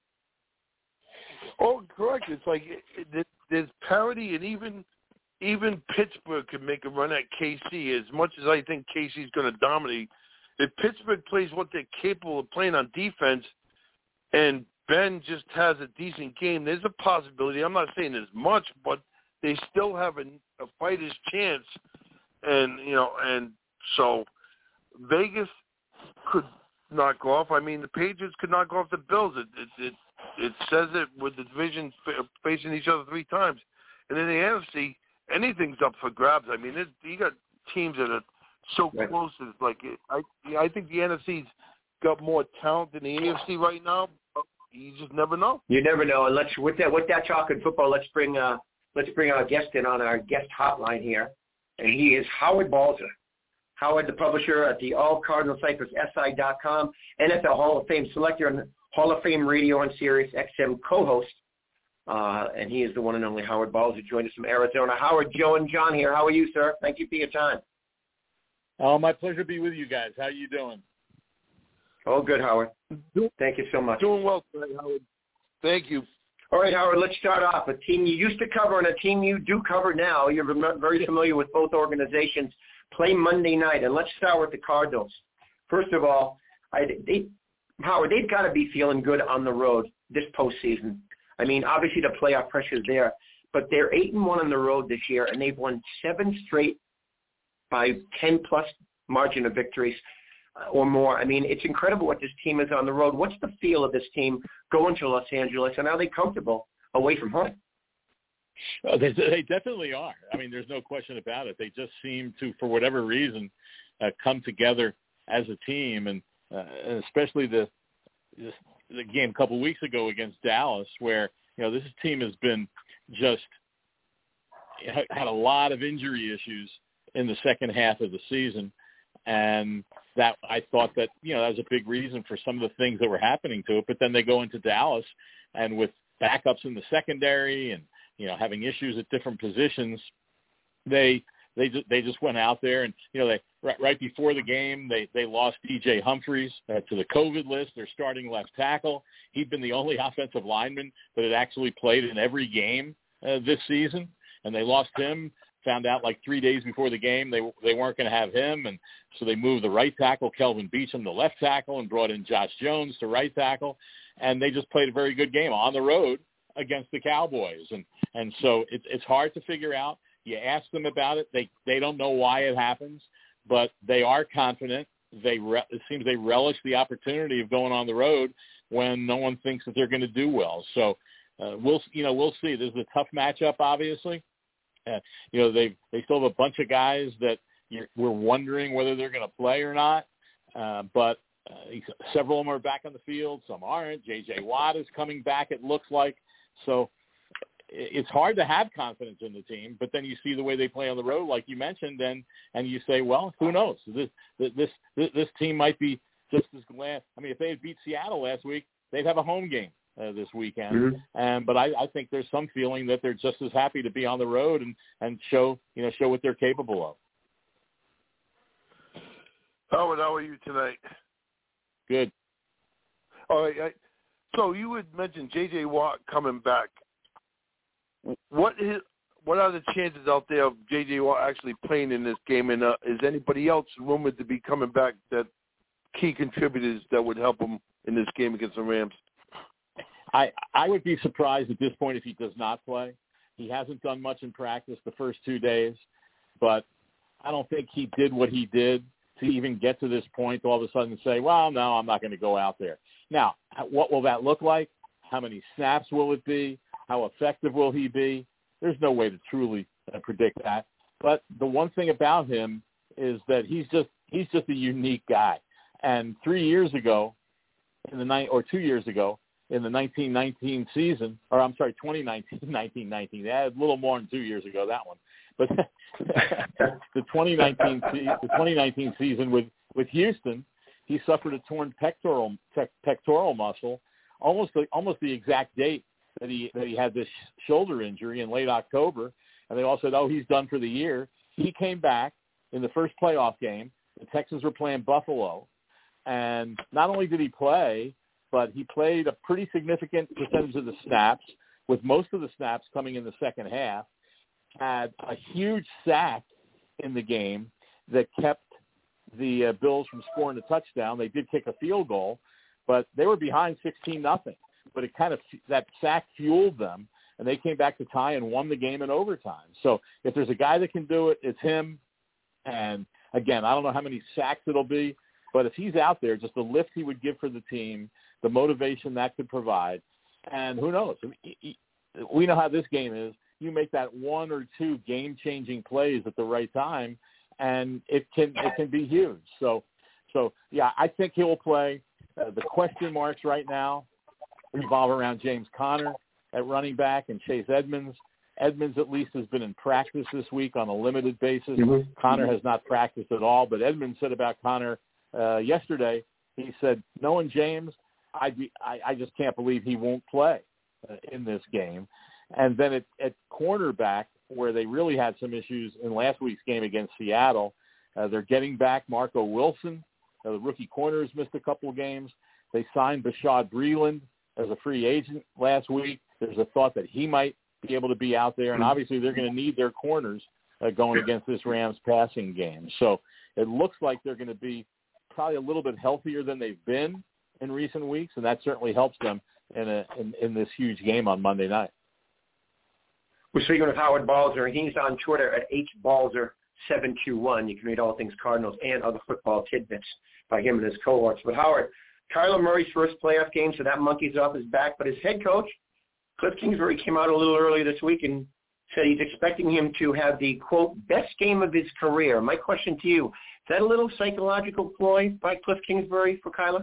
Oh, correct. It's like it, it, there's parity, and even even Pittsburgh can make a run at K C. As much as I think K C's going to dominate, if Pittsburgh plays what they're capable of playing on defense, and Ben just has a decent game, there's a possibility. I'm not saying there's much, but they still have a, a fighter's chance. And, you know, and so Vegas could knock off. I mean, the Patriots could knock off the Bills. It it it, it says it with the division facing each other three times. And in the N F C, anything's up for grabs. I mean, it, you got teams that are so right. close. It's like it, I I think the N F C's got more talent than the A F C right now. You just never know. You never know. And let's with that with that talking football, let's bring uh let's bring our guest in on our guest hotline here, and he is Howard Balzer. Howard, the publisher at the All Cardinal Cypress S I dot com, N F L Hall of Fame selector and Hall of Fame Radio and Sirius X M co-host. Uh, and he is the one and only Howard Balzer, joined us from Arizona. Howard, Joe, and John here. How are you, sir? Thank you for your time. Oh, my pleasure to be with you guys. How are you doing? Oh, good, Howard. Thank you so much. Doing well today, Howard. Thank you. All right, Howard, let's start off. A team you used to cover and a team you do cover now. You're very familiar with both organizations. Play Monday night, and let's start with the Cardinals. First of all, I, they, Howard, they've got to be feeling good on the road this postseason. I mean, obviously the playoff pressure is there, but they're eight and one on the road this year, and they've won seven straight by ten plus margin of victories uh, or more. I mean, it's incredible what this team is on the road. What's the feel of this team going to Los Angeles, and are they comfortable away from home? Oh, they, they definitely are. I mean, there's no question about it. They just seem to, for whatever reason, uh, come together as a team, and uh, especially the, the the game a couple of weeks ago against Dallas, where you know this team has been just had a lot of injury issues in the second half of the season, and that I thought that you know that was a big reason for some of the things that were happening to it. But then they go into Dallas, and with backups in the secondary and you know, having issues at different positions, they they just they just went out there and you know they right, right before the game they they lost D J Humphries uh, to the COVID list. Their starting left tackle. He'd been the only offensive lineman that had actually played in every game uh, this season, and they lost him. Found out like three days before the game they they weren't going to have him, and so they moved the right tackle Kelvin Beachum to left tackle and brought in Josh Jones to right tackle, and they just played a very good game on the road against the Cowboys. And, and so it's it's hard to figure out. You ask them about it. They, they don't know why it happens, but they are confident. They re- it seems they relish the opportunity of going on the road when no one thinks that they're going to do well. So uh, we'll, you know, we'll see. This is a tough matchup, obviously. Uh, you know, they, they still have a bunch of guys that you're, we're wondering whether they're going to play or not. Uh, but uh, several of them are back on the field. Some aren't. J J Watt is coming back, it looks like. So it's hard to have confidence in the team, but then you see the way they play on the road, like you mentioned, and, and you say, well, who knows? This, this this this team might be just as glad. I mean, if they had beat Seattle last week, they'd have a home game uh, this weekend. Mm-hmm. And but I, I think there's some feeling that they're just as happy to be on the road and, and show you know show what they're capable of. Howard, how are you tonight? Good. All right. I, So you had mentioned J J Watt coming back. What is what are the chances out there of J J Watt actually playing in this game? And uh, is anybody else rumored to be coming back that key contributors that would help him in this game against the Rams? I I would be surprised at this point if he does not play. He hasn't done much in practice the first two days, but I don't think he did what he did to even get to this point to all of a sudden say, well, no, I'm not going to go out there. Now, what will that look like? How many snaps will it be? How effective will he be? There's no way to truly uh, predict that. But the one thing about him is that he's just he's just a unique guy. And three years ago, in the night or two years ago, in the nineteen nineteen season, or I'm sorry, twenty nineteen, nineteen nineteen, yeah, a little more than two years ago, that one. But the twenty nineteen the twenty nineteen season with, with Houston, he suffered a torn pectoral pectoral muscle, almost the, almost the exact date that he that he had this shoulder injury in late October, and they all said, "Oh, he's done for the year." He came back in the first playoff game. The Texans were playing Buffalo, and not only did he play, but he played a pretty significant percentage of the snaps, with most of the snaps coming in the second half. Had a huge sack in the game that kept the uh, Bills from scoring a touchdown. They did kick a field goal, but they were behind sixteen nothing. but it kind of that sack fueled them, and they came back to tie and won the game in overtime. So if there's a guy that can do it, it's him. And again, I don't know how many sacks it'll be, but if he's out there, just the lift he would give for the team, the motivation that could provide, and who knows? We know how this game is. You make that one or two game-changing plays at the right time, and it can it can be huge. So, so yeah, I think he'll play. Uh, the question marks right now revolve around James Conner at running back and Chase Edmonds. Edmonds at least has been in practice this week on a limited basis. Mm-hmm. Conner has not practiced at all, but Edmonds said about Conner uh, yesterday, he said, knowing James, I'd be, I, I just can't believe he won't play uh, in this game. And then at, at cornerback, where they really had some issues in last week's game against Seattle, uh, they're getting back Marco Wilson. Uh, the rookie corner has missed a couple of games. They signed Bashaud Breeland as a free agent last week. There's a thought that he might be able to be out there, and obviously they're going to need their corners uh, going against this Rams passing game. So it looks like they're going to be probably a little bit healthier than they've been in recent weeks, and that certainly helps them in, a, in, in this huge game on Monday night. We're speaking with Howard Balzer, and he's on Twitter at H Balzer seven two one. You can read all things Cardinals and other football tidbits by him and his cohorts. But Howard, Kyler Murray's first playoff game, so that monkey's off his back. But his head coach, Cliff Kingsbury, came out a little earlier this week and said he's expecting him to have the, quote, best game of his career. My question to you, is that a little psychological ploy by Cliff Kingsbury for Kyler?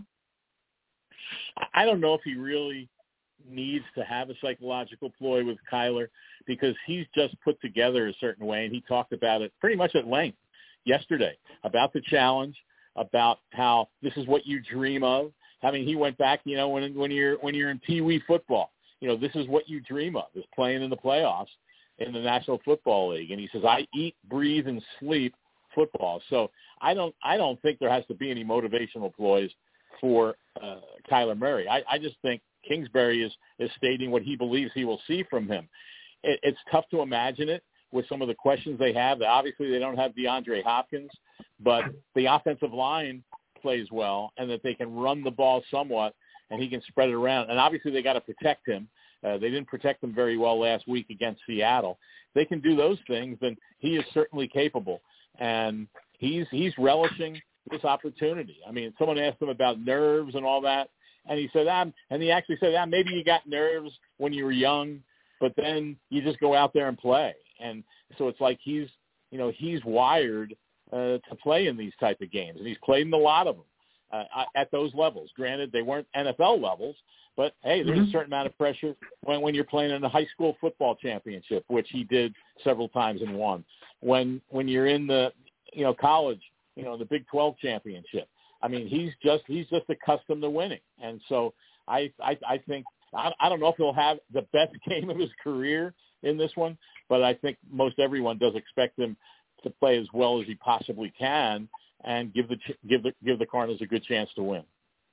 I don't know if he really needs to have a psychological ploy with Kyler, because he's just put together a certain way, and he talked about it pretty much at length yesterday, about the challenge, about how this is what you dream of. I mean, he went back, you know, when when you're when you're in Pee Wee football, you know, this is what you dream of, is playing in the playoffs in the National Football League. And he says, I eat, breathe, and sleep football. So I don't I don't think there has to be any motivational ploys for uh, Kyler Murray. I, I just think Kingsbury is, is stating what he believes he will see from him. It, it's tough to imagine it with some of the questions they have. Obviously, they don't have DeAndre Hopkins, but the offensive line plays well, and that they can run the ball somewhat, and he can spread it around. And obviously, they got to protect him. Uh, they didn't protect him very well last week against Seattle. They can do those things, then he is certainly capable. And he's he's relishing this opportunity. I mean, someone asked him about nerves and all that, and he said, ah, and he actually said, ah, maybe you got nerves when you were young, but then you just go out there and play. And so it's like he's, you know, he's wired uh, to play in these type of games, and he's played in a lot of them uh, at those levels. Granted, they weren't N F L levels, but hey, there's mm-hmm. a certain amount of pressure when, when you're playing in a high school football championship, which he did several times and won. When when you're in the, you know, college, you know, the Big twelve championship. I mean, he's just he's just accustomed to winning, and so I I, I think I, I don't know if he'll have the best game of his career in this one, but I think most everyone does expect him to play as well as he possibly can and give the give the give the Cardinals a good chance to win.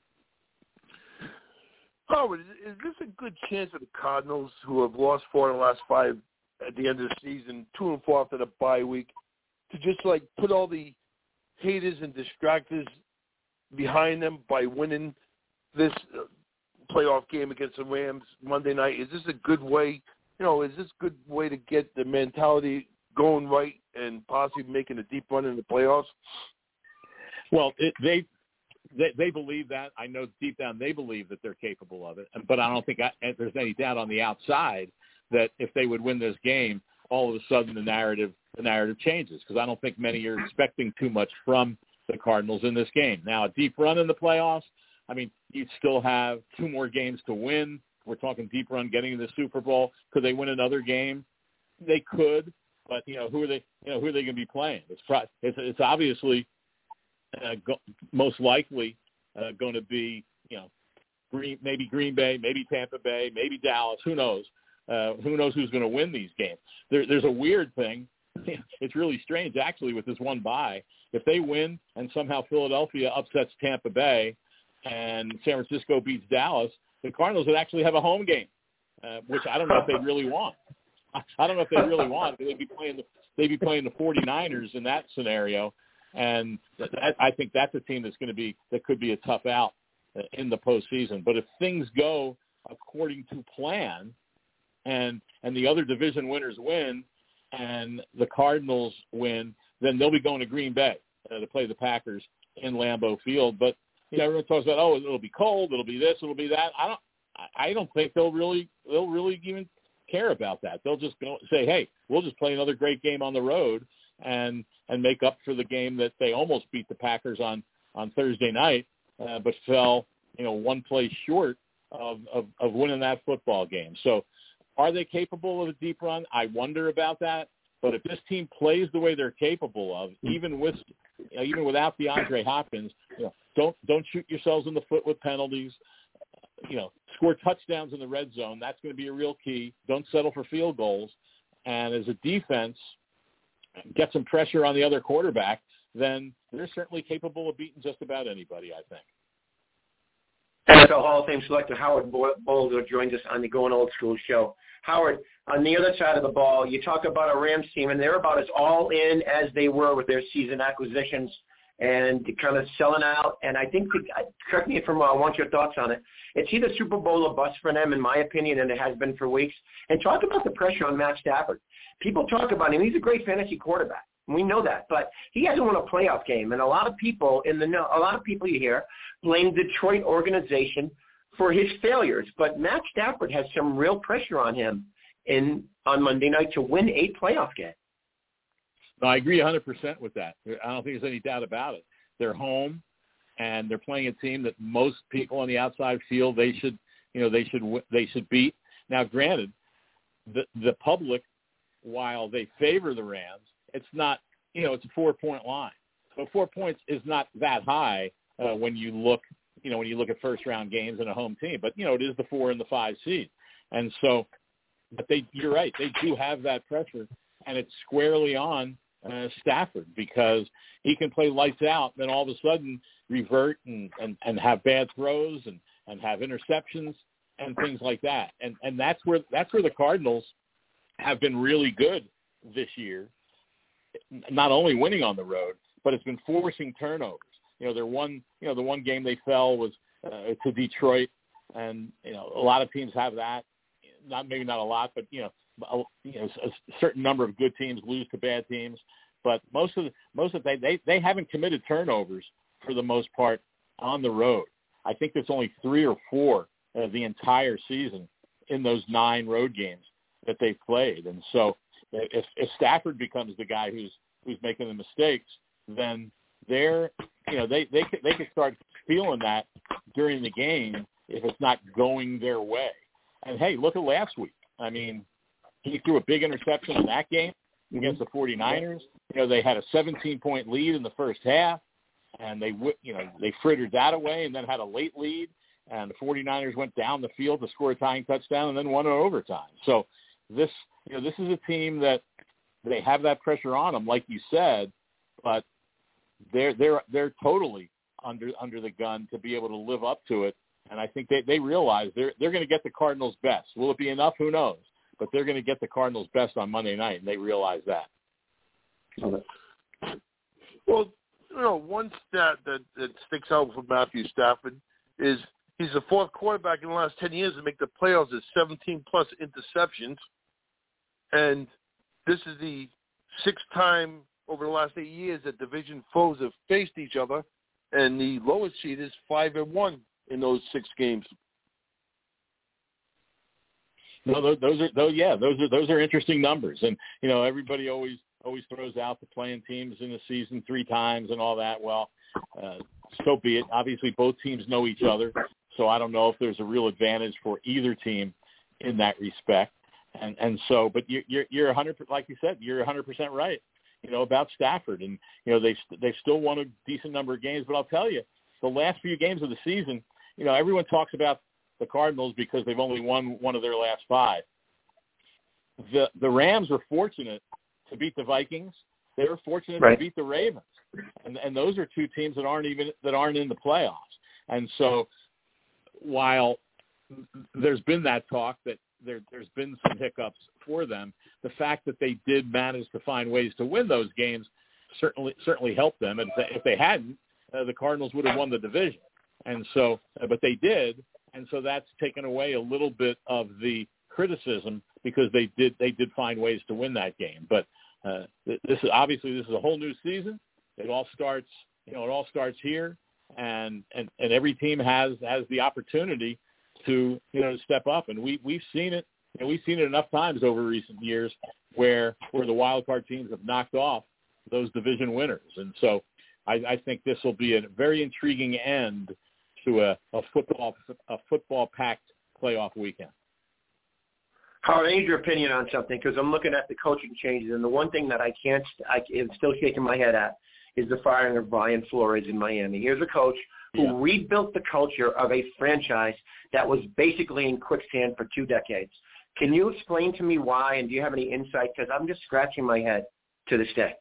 Oh, is this a good chance for the Cardinals, who have lost four in the last five at the end of the season, two and four after the bye week, to just like put all the haters and distractors behind them by winning this playoff game against the Rams Monday night? Is this a good way, you know, is this a good way to get the mentality going right and possibly making a deep run in the playoffs? Well, it, they, they they believe that. I know deep down they believe that they're capable of it, but I don't think I, there's any doubt on the outside that if they would win this game, all of a sudden the narrative the narrative changes, because I don't think many are expecting too much from the Cardinals in this game. Now, a deep run in the playoffs, I mean, you'd still have two more games to win. We're talking deep run getting to the Super Bowl. Could they win another game? They could, but you know, who are they? You know, who are they going to be playing? It's pro- it's, it's obviously uh, go- most likely uh, going to be, you know, Green, maybe Green Bay, maybe Tampa Bay, maybe Dallas. Who knows? Uh, who knows who's going to win these games? There, there's a weird thing. It's really strange, actually, with this one bye. If they win and somehow Philadelphia upsets Tampa Bay and San Francisco beats Dallas, the Cardinals would actually have a home game, uh, which I don't know if they really want. I don't know if they really want. They'd be playing the they'd be playing the 49ers in that scenario, and that, I think that's a team that's going to be that could be a tough out in the postseason. But if things go according to plan, and and the other division winners win, and the Cardinals win, then they'll be going to Green Bay uh, to play the Packers in Lambeau Field. But you know, everyone talks about, oh, it'll be cold, it'll be this, it'll be that. I don't, I don't think they'll really, they'll really even care about that. They'll just go say, hey, we'll just play another great game on the road and and make up for the game that they almost beat the Packers on on Thursday night, uh, but fell, you know, one play short of, of of winning that football game. So, are they capable of a deep run? I wonder about that. But if this team plays the way they're capable of, even with uh, even without DeAndre Hopkins, you know, don't don't shoot yourselves in the foot with penalties. You know, score touchdowns in the red zone. That's going to be a real key. Don't settle for field goals. And as a defense, get some pressure on the other quarterback, then they're certainly capable of beating just about anybody, I think. N F L Hall of Fame selector Howard Bolger joins us on the Going Old School show. Howard, on the other side of the ball, you talk about a Rams team, and they're about as all in as they were with their season acquisitions and kind of selling out. And I think, correct me if I'm wrong, I want your thoughts on it. It's either Super Bowl or bust for them, in my opinion, and it has been for weeks. And talk about the pressure on Matt Stafford. People talk about him. He's a great fantasy quarterback. We know that, but he hasn't won a playoff game, and a lot of people in the a lot of people you hear blame the Detroit organization for his failures. But Matt Stafford has some real pressure on him in on Monday night to win a playoff game. No, I agree one hundred percent with that. I don't think there's any doubt about it. They're home, and they're playing a team that most people on the outside feel they should, you know, they should they should beat. Now, granted, the the public, while they favor the Rams, it's not, you know, it's a four-point line. So four points is not that high uh, when you look, you know, when you look at first-round games and a home team. But, you know, it is the four and the five seed. And so, but they, you're right, they do have that pressure, and it's squarely on uh, Stafford because he can play lights out, then all of a sudden revert and, and, and have bad throws and, and have interceptions and things like that. And and that's where that's where the Cardinals have been really good this year. Not only winning on the road, but it's been forcing turnovers. You know, their one, you know, the one game they fell was uh, to Detroit, and you know, a lot of teams have that. Not maybe not a lot, but you know, a, you know, a certain number of good teams lose to bad teams. But most of the, most of the, they they haven't committed turnovers for the most part on the road. I think there's only three or four uh, the entire season in those nine road games that they've played, and so. If, if Stafford becomes the guy who's who's making the mistakes, then they're you know they they could, they could start feeling that during the game if it's not going their way. And hey, look at last week. I mean, he threw a big interception in that game against the 49ers. You know, they had a seventeen-point lead in the first half, and they you know they frittered that away, and then had a late lead, and the 49ers went down the field to score a tying touchdown, and then won in overtime. So this. You know, this is a team that they have that pressure on them, like you said, but they're they're they're totally under under the gun to be able to live up to it. And I think they, they realize they're they're going to get the Cardinals' best. Will it be enough? Who knows? But they're going to get the Cardinals' best on Monday night, and they realize that. Well, you know, one stat that, that sticks out for Matthew Stafford is he's the fourth quarterback in the last ten years to make the playoffs with seventeen plus interceptions. And this is the sixth time over the last eight years that division foes have faced each other, and the lowest seed is five and one in those six games. No, those, those are those. Yeah, those are those are interesting numbers, and you know everybody always always throws out the playing teams in the season three times and all that. Well, uh, so be it. Obviously, both teams know each other, so I don't know if there's a real advantage for either team in that respect. And and so, but you're you're you're one hundred like you said, you're one hundred percent right, you know, about Stafford, and you know they they've still won a decent number of games. But I'll tell you, the last few games of the season, you know, everyone talks about the Cardinals because they've only won one of their last five. The the Rams were fortunate to beat the Vikings. They were fortunate right. to beat the Ravens, and and those are two teams that aren't even that aren't in the playoffs. And so, while there's been that talk that There, there's been some hiccups for them, the fact that they did manage to find ways to win those games certainly certainly helped them. And if they hadn't, uh, the Cardinals would have won the division. And so, uh, but they did, and so that's taken away a little bit of the criticism because they did they did find ways to win that game. But uh, this is obviously this is a whole new season. It all starts, you know, it all starts here, and and, and every team has has the opportunity to, you know, to step up. And we we've seen it. You know, we've seen it enough times over recent years where where the wild card teams have knocked off those division winners. And so I, I think this will be a very intriguing end to a, a football a football packed playoff weekend. Howard, I need your opinion on something because I'm looking at the coaching changes, and the one thing that I can't, I am still shaking my head at, is the firing of Brian Flores in Miami. Here's a coach who yeah. rebuilt the culture of a franchise that was basically in quicksand for two decades. Can you explain to me why, and do you have any insight? Because I'm just scratching my head to this day.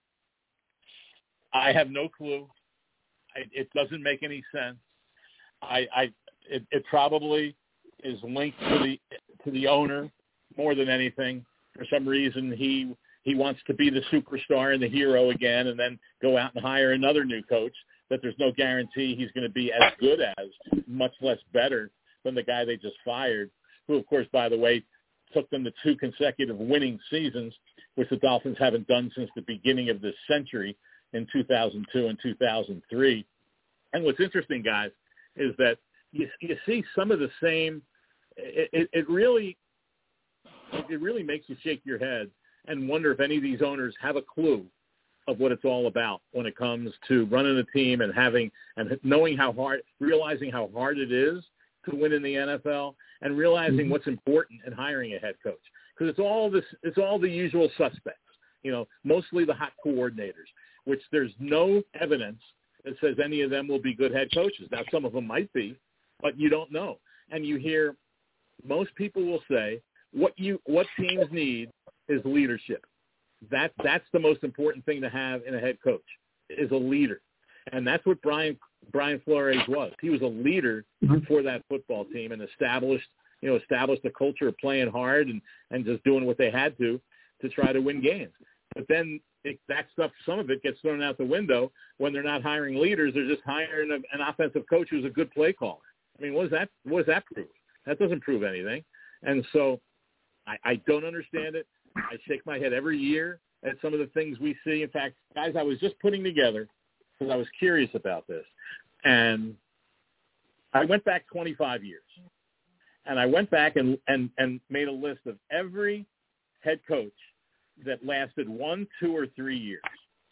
I have no clue. I, it doesn't make any sense. I, I it, it probably is linked to the to the owner more than anything. For some reason, he he wants to be the superstar and the hero again, and then go out and hire another new coach that there's no guarantee he's going to be as good as, much less better than the guy they just fired, who, of course, by the way, took them to two consecutive winning seasons, which the Dolphins haven't done since the beginning of this century in two thousand two and two thousand three. And what's interesting, guys, is that you, you see some of the same. It, it, it really, it really makes you shake your head and wonder if any of these owners have a clue of what it's all about when it comes to running a team and having and knowing how hard, realizing how hard it is to win in the N F L, and realizing what's important in hiring a head coach. Because it's all this, it's all the usual suspects. You know, mostly the hot coordinators, which there's no evidence that says any of them will be good head coaches. Now, some of them might be, but you don't know. And you hear most people will say what you what teams need is leadership. That that's the most important thing to have in a head coach, is a leader. And that's what Brian Brian Flores was. He was a leader for that football team and established, you know, established a culture of playing hard and, and just doing what they had to to try to win games. But then it, that stuff, some of it gets thrown out the window when they're not hiring leaders. They're just hiring a, an offensive coach who's a good play caller. I mean, what does that what does that prove? That doesn't prove anything. And so I, I don't understand it. I shake my head every year at some of the things we see. In fact, guys, I was just putting together, because I was curious about this, and I went back twenty-five years. And I went back and, and, and made a list of every head coach that lasted one, two, or three years.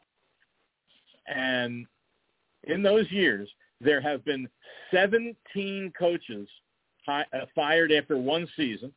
And in those years, there have been seventeen coaches hi- uh, fired after one season,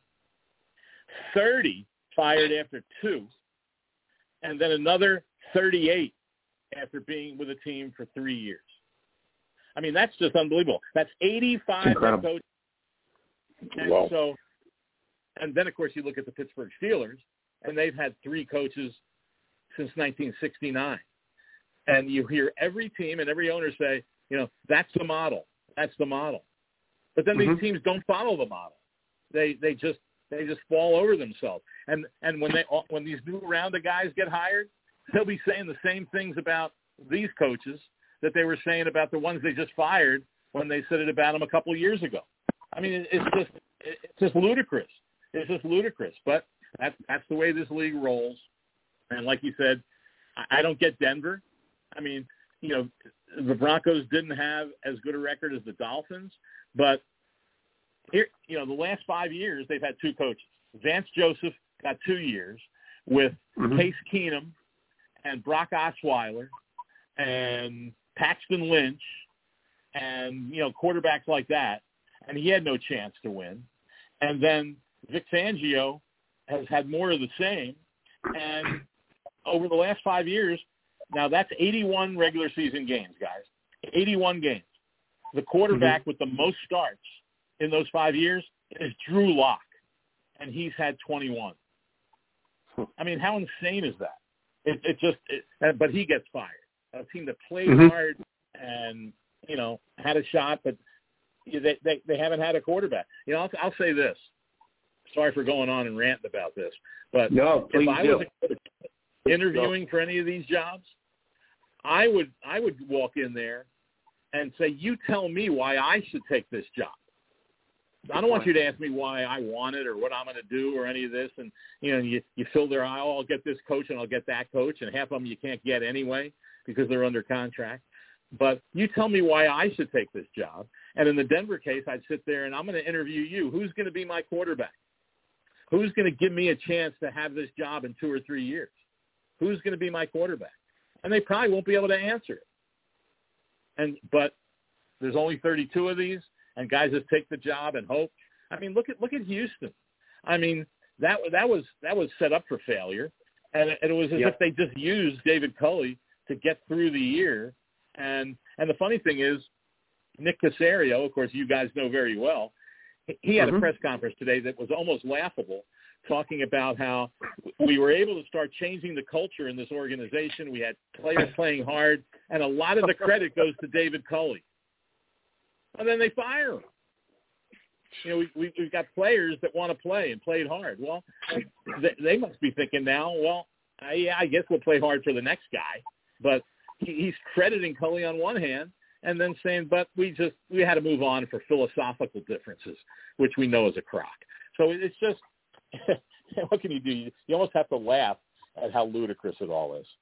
thirty fired after two, and then another thirty-eight after being with a team for three years. I mean, that's just unbelievable. That's eighty-five head coaches. And wow. so, and then, of course, you look at the Pittsburgh Steelers, and they've had three coaches since nineteen sixty-nine. And you hear every team and every owner say, you know, that's the model. That's the model. But then mm-hmm. these teams don't follow the model. They they just they just fall over themselves. And and when they when these new round of guys get hired, they'll be saying the same things about these coaches that they were saying about the ones they just fired when they said it about them a couple of years ago. I mean, it's just it's just ludicrous. It's just ludicrous. But that's that's the way this league rolls. And like you said, I, I don't get Denver. I mean, you know, the Broncos didn't have as good a record as the Dolphins, but here, you know, the last five years they've had two coaches. Vance Joseph got two years with mm-hmm. Case Keenum and Brock Osweiler and Paxton Lynch and, you know, quarterbacks like that, and he had no chance to win. And then Vic Fangio has had more of the same, and over the last five years, now that's eighty-one regular season games, guys, eighty-one games. The quarterback mm-hmm. with the most starts in those five years is Drew Lock, and he's had twenty-one. I mean, how insane is that? It, it just, it, but he gets fired. A team that played mm-hmm. hard and, you know, had a shot, but they, they they haven't had a quarterback. You know, I'll, I'll say this. Sorry for going on and ranting about this, but no, if I do. was interviewing for any of these jobs, I would I would walk in there and say, "You tell me why I should take this job." I don't want you to ask me why I want it or what I'm going to do or any of this. And, you know, you, you fill their eye, oh, I'll get this coach and I'll get that coach. And half of them you can't get anyway because they're under contract. But you tell me why I should take this job. And in the Denver case, I'd sit there and I'm going to interview you. Who's going to be my quarterback? Who's going to give me a chance to have this job in two or three years? Who's going to be my quarterback? And they probably won't be able to answer it. And but there's only thirty-two of these, and guys just take the job and hope. I mean, look at look at Houston. I mean, that that was that was set up for failure, and it, it was as yep. if they just used David Culley to get through the year. And and the funny thing is, Nick Caserio, of course, you guys know very well. He had mm-hmm. a press conference today that was almost laughable, talking about how we were able to start changing the culture in this organization. We had players playing hard, and a lot of the credit goes to David Culley. And then they fire him. You know, we, we, we've got players that want to play and played hard. Well, they, they must be thinking now, well, uh, yeah, I guess we'll play hard for the next guy. But he, he's crediting Culley on one hand, and then saying, but we just we had to move on for philosophical differences, which we know is a crock. So it's just, what can you do? You, you almost have to laugh at how ludicrous it all is.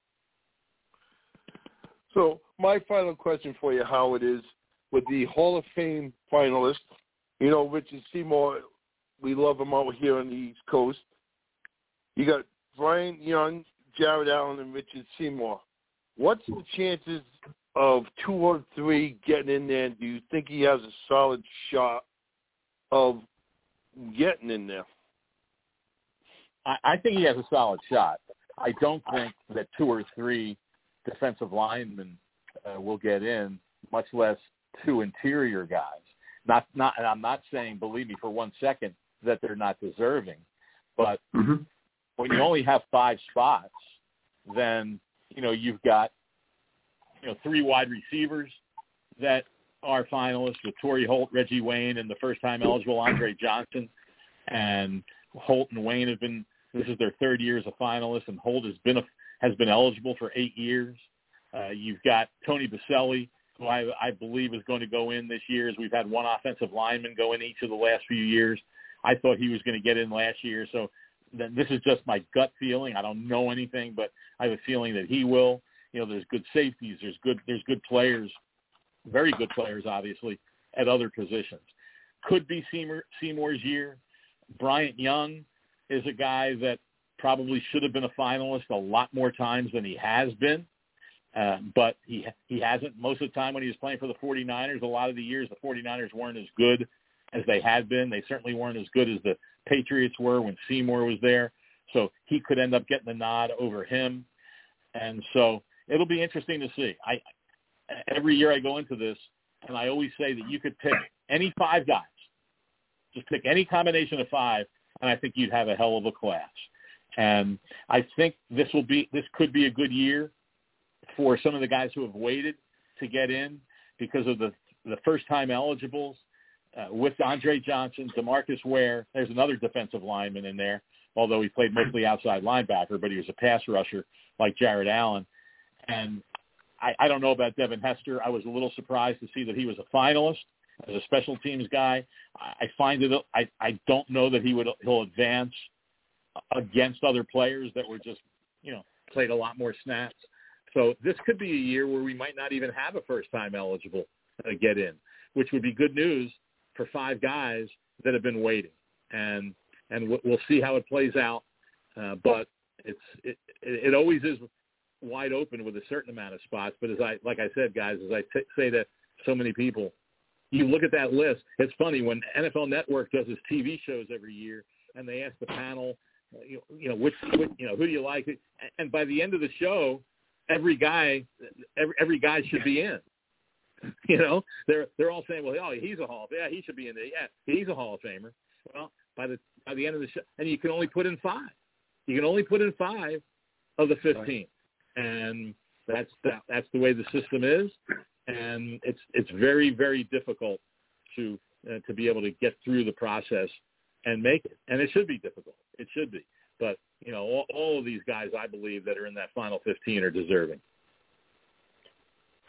So my final question for you, Howard, is with the Hall of Fame finalists, you know, Richard Seymour, we love him out here on the East Coast. You got Brian Young, Jared Allen, and Richard Seymour. What's the chances of two or three getting in there? Do you think he has a solid shot of getting in there? I, I think he has a solid shot. I don't think that two or three defensive linemen uh, will get in, much less two interior guys. Not, not, and I'm not saying, believe me for one second, that they're not deserving. But mm-hmm. when you only have five spots, then you know you've got you know three wide receivers that are finalists with Torrey Holt, Reggie Wayne, and the first-time eligible Andre Johnson. And Holt and Wayne have been. This is their third year as a finalist, and Holt has been a, has been eligible for eight years. Uh, you've got Tony Baselli, who I, I believe is going to go in this year, as we've had one offensive lineman go in each of the last few years. I thought he was going to get in last year, so then this is just my gut feeling. I don't know anything, but I have a feeling that he will. You know, there's good safeties, there's good there's good players, very good players, obviously, at other positions. Could be Seymour, Seymour's year. Bryant Young is a guy that probably should have been a finalist a lot more times than he has been. Uh, but he he hasn't. Most of the time when he was playing for the 49ers, a lot of the years the 49ers weren't as good as they had been. They certainly weren't as good as the Patriots were when Seymour was there. So he could end up getting the nod over him. And so it'll be interesting to see. I every year I go into this, and I always say that you could pick any five guys. Just pick any combination of five, and I think you'd have a hell of a class. And I think this will be this could be a good year for some of the guys who have waited to get in because of the the first-time eligibles uh, with Andre Johnson, DeMarcus Ware. There's another defensive lineman in there, although he played mostly outside linebacker, but he was a pass rusher like Jared Allen. And I, I don't know about Devin Hester. I was a little surprised to see that he was a finalist as a special teams guy. I, I find it. I, I don't know that he would he'll advance against other players that were just you know played a lot more snaps. So this could be a year where we might not even have a first-time eligible uh, get in, which would be good news for five guys that have been waiting. And and we'll see how it plays out. Uh, but it's it, it always is wide open with a certain amount of spots. But as I like I said, guys, as I t- say to so many people, you look at that list. It's funny when N F L Network does its T V shows every year, and they ask the panel, you know, you know which, which you know who do you like? And by the end of the show, every guy, every, every guy should be in. You know, they're they're all saying, well, oh, he's a Hall of Famer. Yeah, he should be in there. Yeah, he's a Hall of Famer. Well, by the by the end of the show, and you can only put in five. You can only put in five of the fifteen, and that's that, that's the way the system is. And it's it's very very difficult to uh, to be able to get through the process and make it. And it should be difficult. It should be. But you know, all, all of these guys, I believe, that are in that final fifteen are deserving.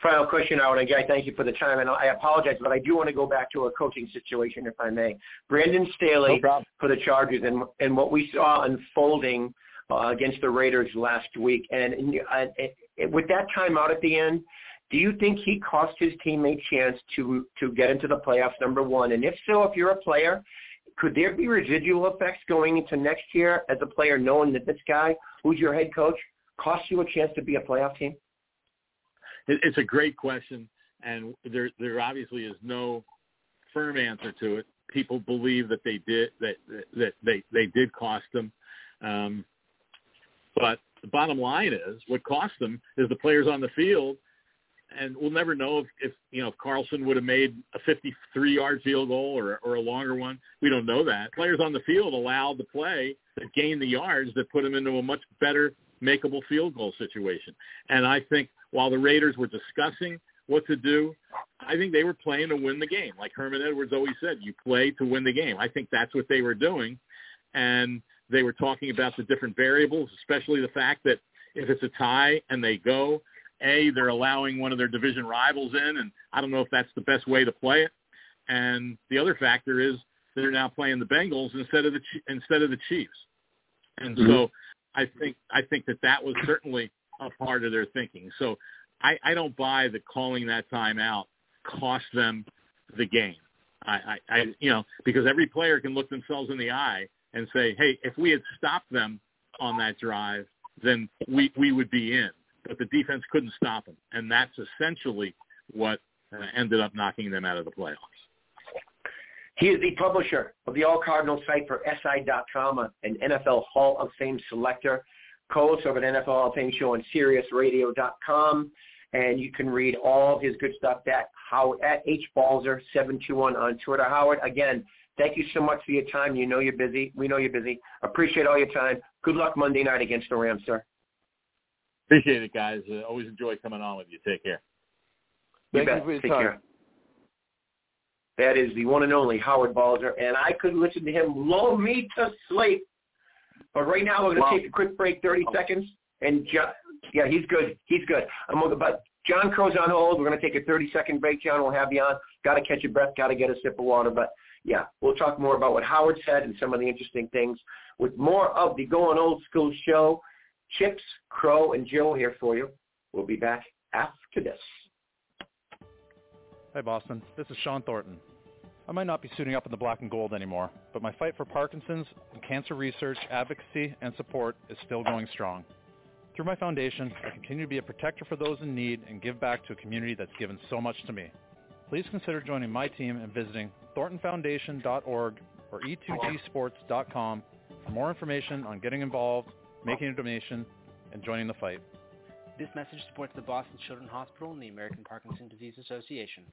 Final question, Howard. And Guy, thank you for the time. And I apologize, but I do want to go back to a coaching situation, if I may. Brandon Staley No for the Chargers, and and what we saw unfolding uh, against the Raiders last week. And, and, and with that timeout at the end, do you think he cost his team a chance to to get into the playoffs, number one? And if so, if you're a player, could there be residual effects going into next year as a player, knowing that this guy, who's your head coach, cost you a chance to be a playoff team? It's a great question, and there there obviously is no firm answer to it. People believe that they did that that they they did cost them, um, but the bottom line is what cost them is the players on the field, and we'll never know if, if you know if Carlson would have made a fifty-three yard field goal or or a longer one. We don't know that. Players on the field allowed the play that gained the yards that put them into a much better makeable field goal situation, and I think. While the Raiders were discussing what to do, I think they were playing to win the game. Like Herman Edwards always said, you play to win the game. I think that's what they were doing. And they were talking about the different variables, especially the fact that if it's a tie and they go, A, they're allowing one of their division rivals in, and I don't know if that's the best way to play it. And the other factor is they're now playing the Bengals instead of the instead of the Chiefs. And mm-hmm. so I think I think that that was certainly – a part of their thinking. So I, I don't buy the calling that time out cost them the game. I, I, I, you know, because every player can look themselves in the eye and say, hey, if we had stopped them on that drive, then we, we would be in. But the defense couldn't stop them. And that's essentially what uh, ended up knocking them out of the playoffs. He is the publisher of the All Cardinals site for S I dot com, an N F L Hall of Fame selector. Co-host of an N F L Hall of Fame show on Sirius Radio dot com, and you can read all of his good stuff at Howard at H Balzer seven two one on Twitter. Howard, again, thank you so much for your time. You know you're busy. We know you're busy. Appreciate all your time. Good luck Monday night against the Rams, sir. Appreciate it, guys. Uh, always enjoy coming on with you. Take care. Thank you, you for your Take time. Care. That is the one and only Howard Balzer, and I could listen to him lull me to sleep. But right now, we're going to wow. take a quick break, thirty seconds. And, John, yeah, he's good. He's good. I'm gonna, but John Crow's on hold. We're going to take a thirty-second break, John. We'll have you on. Got to catch your breath. Got to get a sip of water. But, yeah, we'll talk more about what Howard said and some of the interesting things with more of the Going Old School show. Chips, Crow, and Joe here for you. We'll be back after this. Hey, Boston. This is Sean Thornton. I might not be suiting up in the black and gold anymore, but my fight for Parkinson's and cancer research, advocacy, and support is still going strong. Through my foundation, I continue to be a protector for those in need and give back to a community that's given so much to me. Please consider joining my team and visiting thornton foundation dot org or e two g sports dot com for more information on getting involved, making a donation, and joining the fight. This message supports the Boston Children's Hospital and the American Parkinson's Disease Association.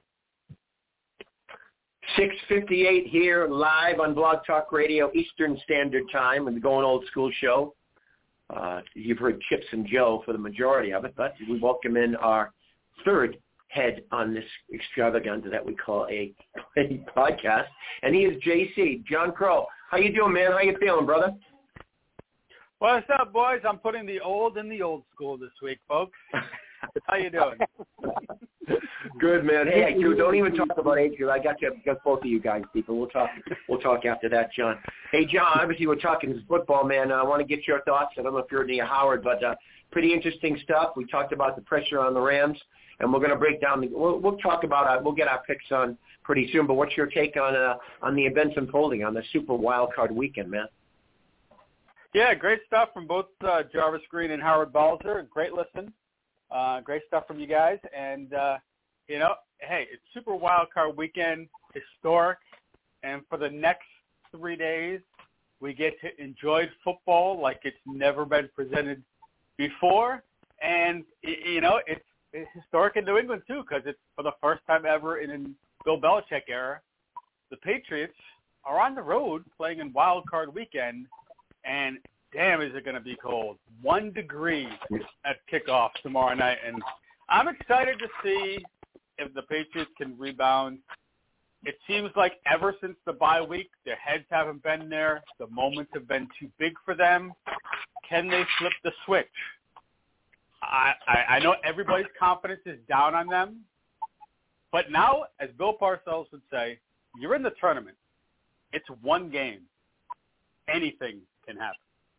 six fifty-eight here live on Blog Talk Radio Eastern Standard Time with the Going Old School show. Uh, you've heard Chips and Joe for the majority of it, but we welcome in our third head on this extravaganza that we call a, a podcast, and he is J C, John Crow. How you doing, man? How you feeling, brother? What's up, boys? I'm putting the old in the old school this week, folks. How you doing? Good, man. Hey, dude, don't even talk about age. I got you. Got both of you guys, people. We'll talk. We'll talk after that, John. Hey, John. Obviously, we're talking football, man. I want to get your thoughts. I don't know if you're near Howard, but uh, pretty interesting stuff. We talked about the pressure on the Rams, and we're going to break down. The, we'll, we'll talk about. Uh, we'll get our picks on pretty soon. But what's your take on uh, on the events unfolding on the Super Wild Card Weekend, man? Yeah, great stuff from both uh, Jarvis Green and Howard Balzer. Great listen. Uh, great stuff from you guys. And, uh, you know, hey, it's Super Wild Card Weekend, historic. And for the next three days, we get to enjoy football like it's never been presented before. And, you know, it's, it's historic in New England, too, because it's for the first time ever in a Bill Belichick era. The Patriots are on the road playing in Wild Card Weekend. And damn, is it going to be cold. One degree at kickoff tomorrow night. And I'm excited to see if the Patriots can rebound. It seems like ever since the bye week, their heads haven't been there. The moments have been too big for them. Can they flip the switch? I, I, I know everybody's confidence is down on them, but now, as Bill Parcells would say, you're in the tournament. It's one game. Anything can happen.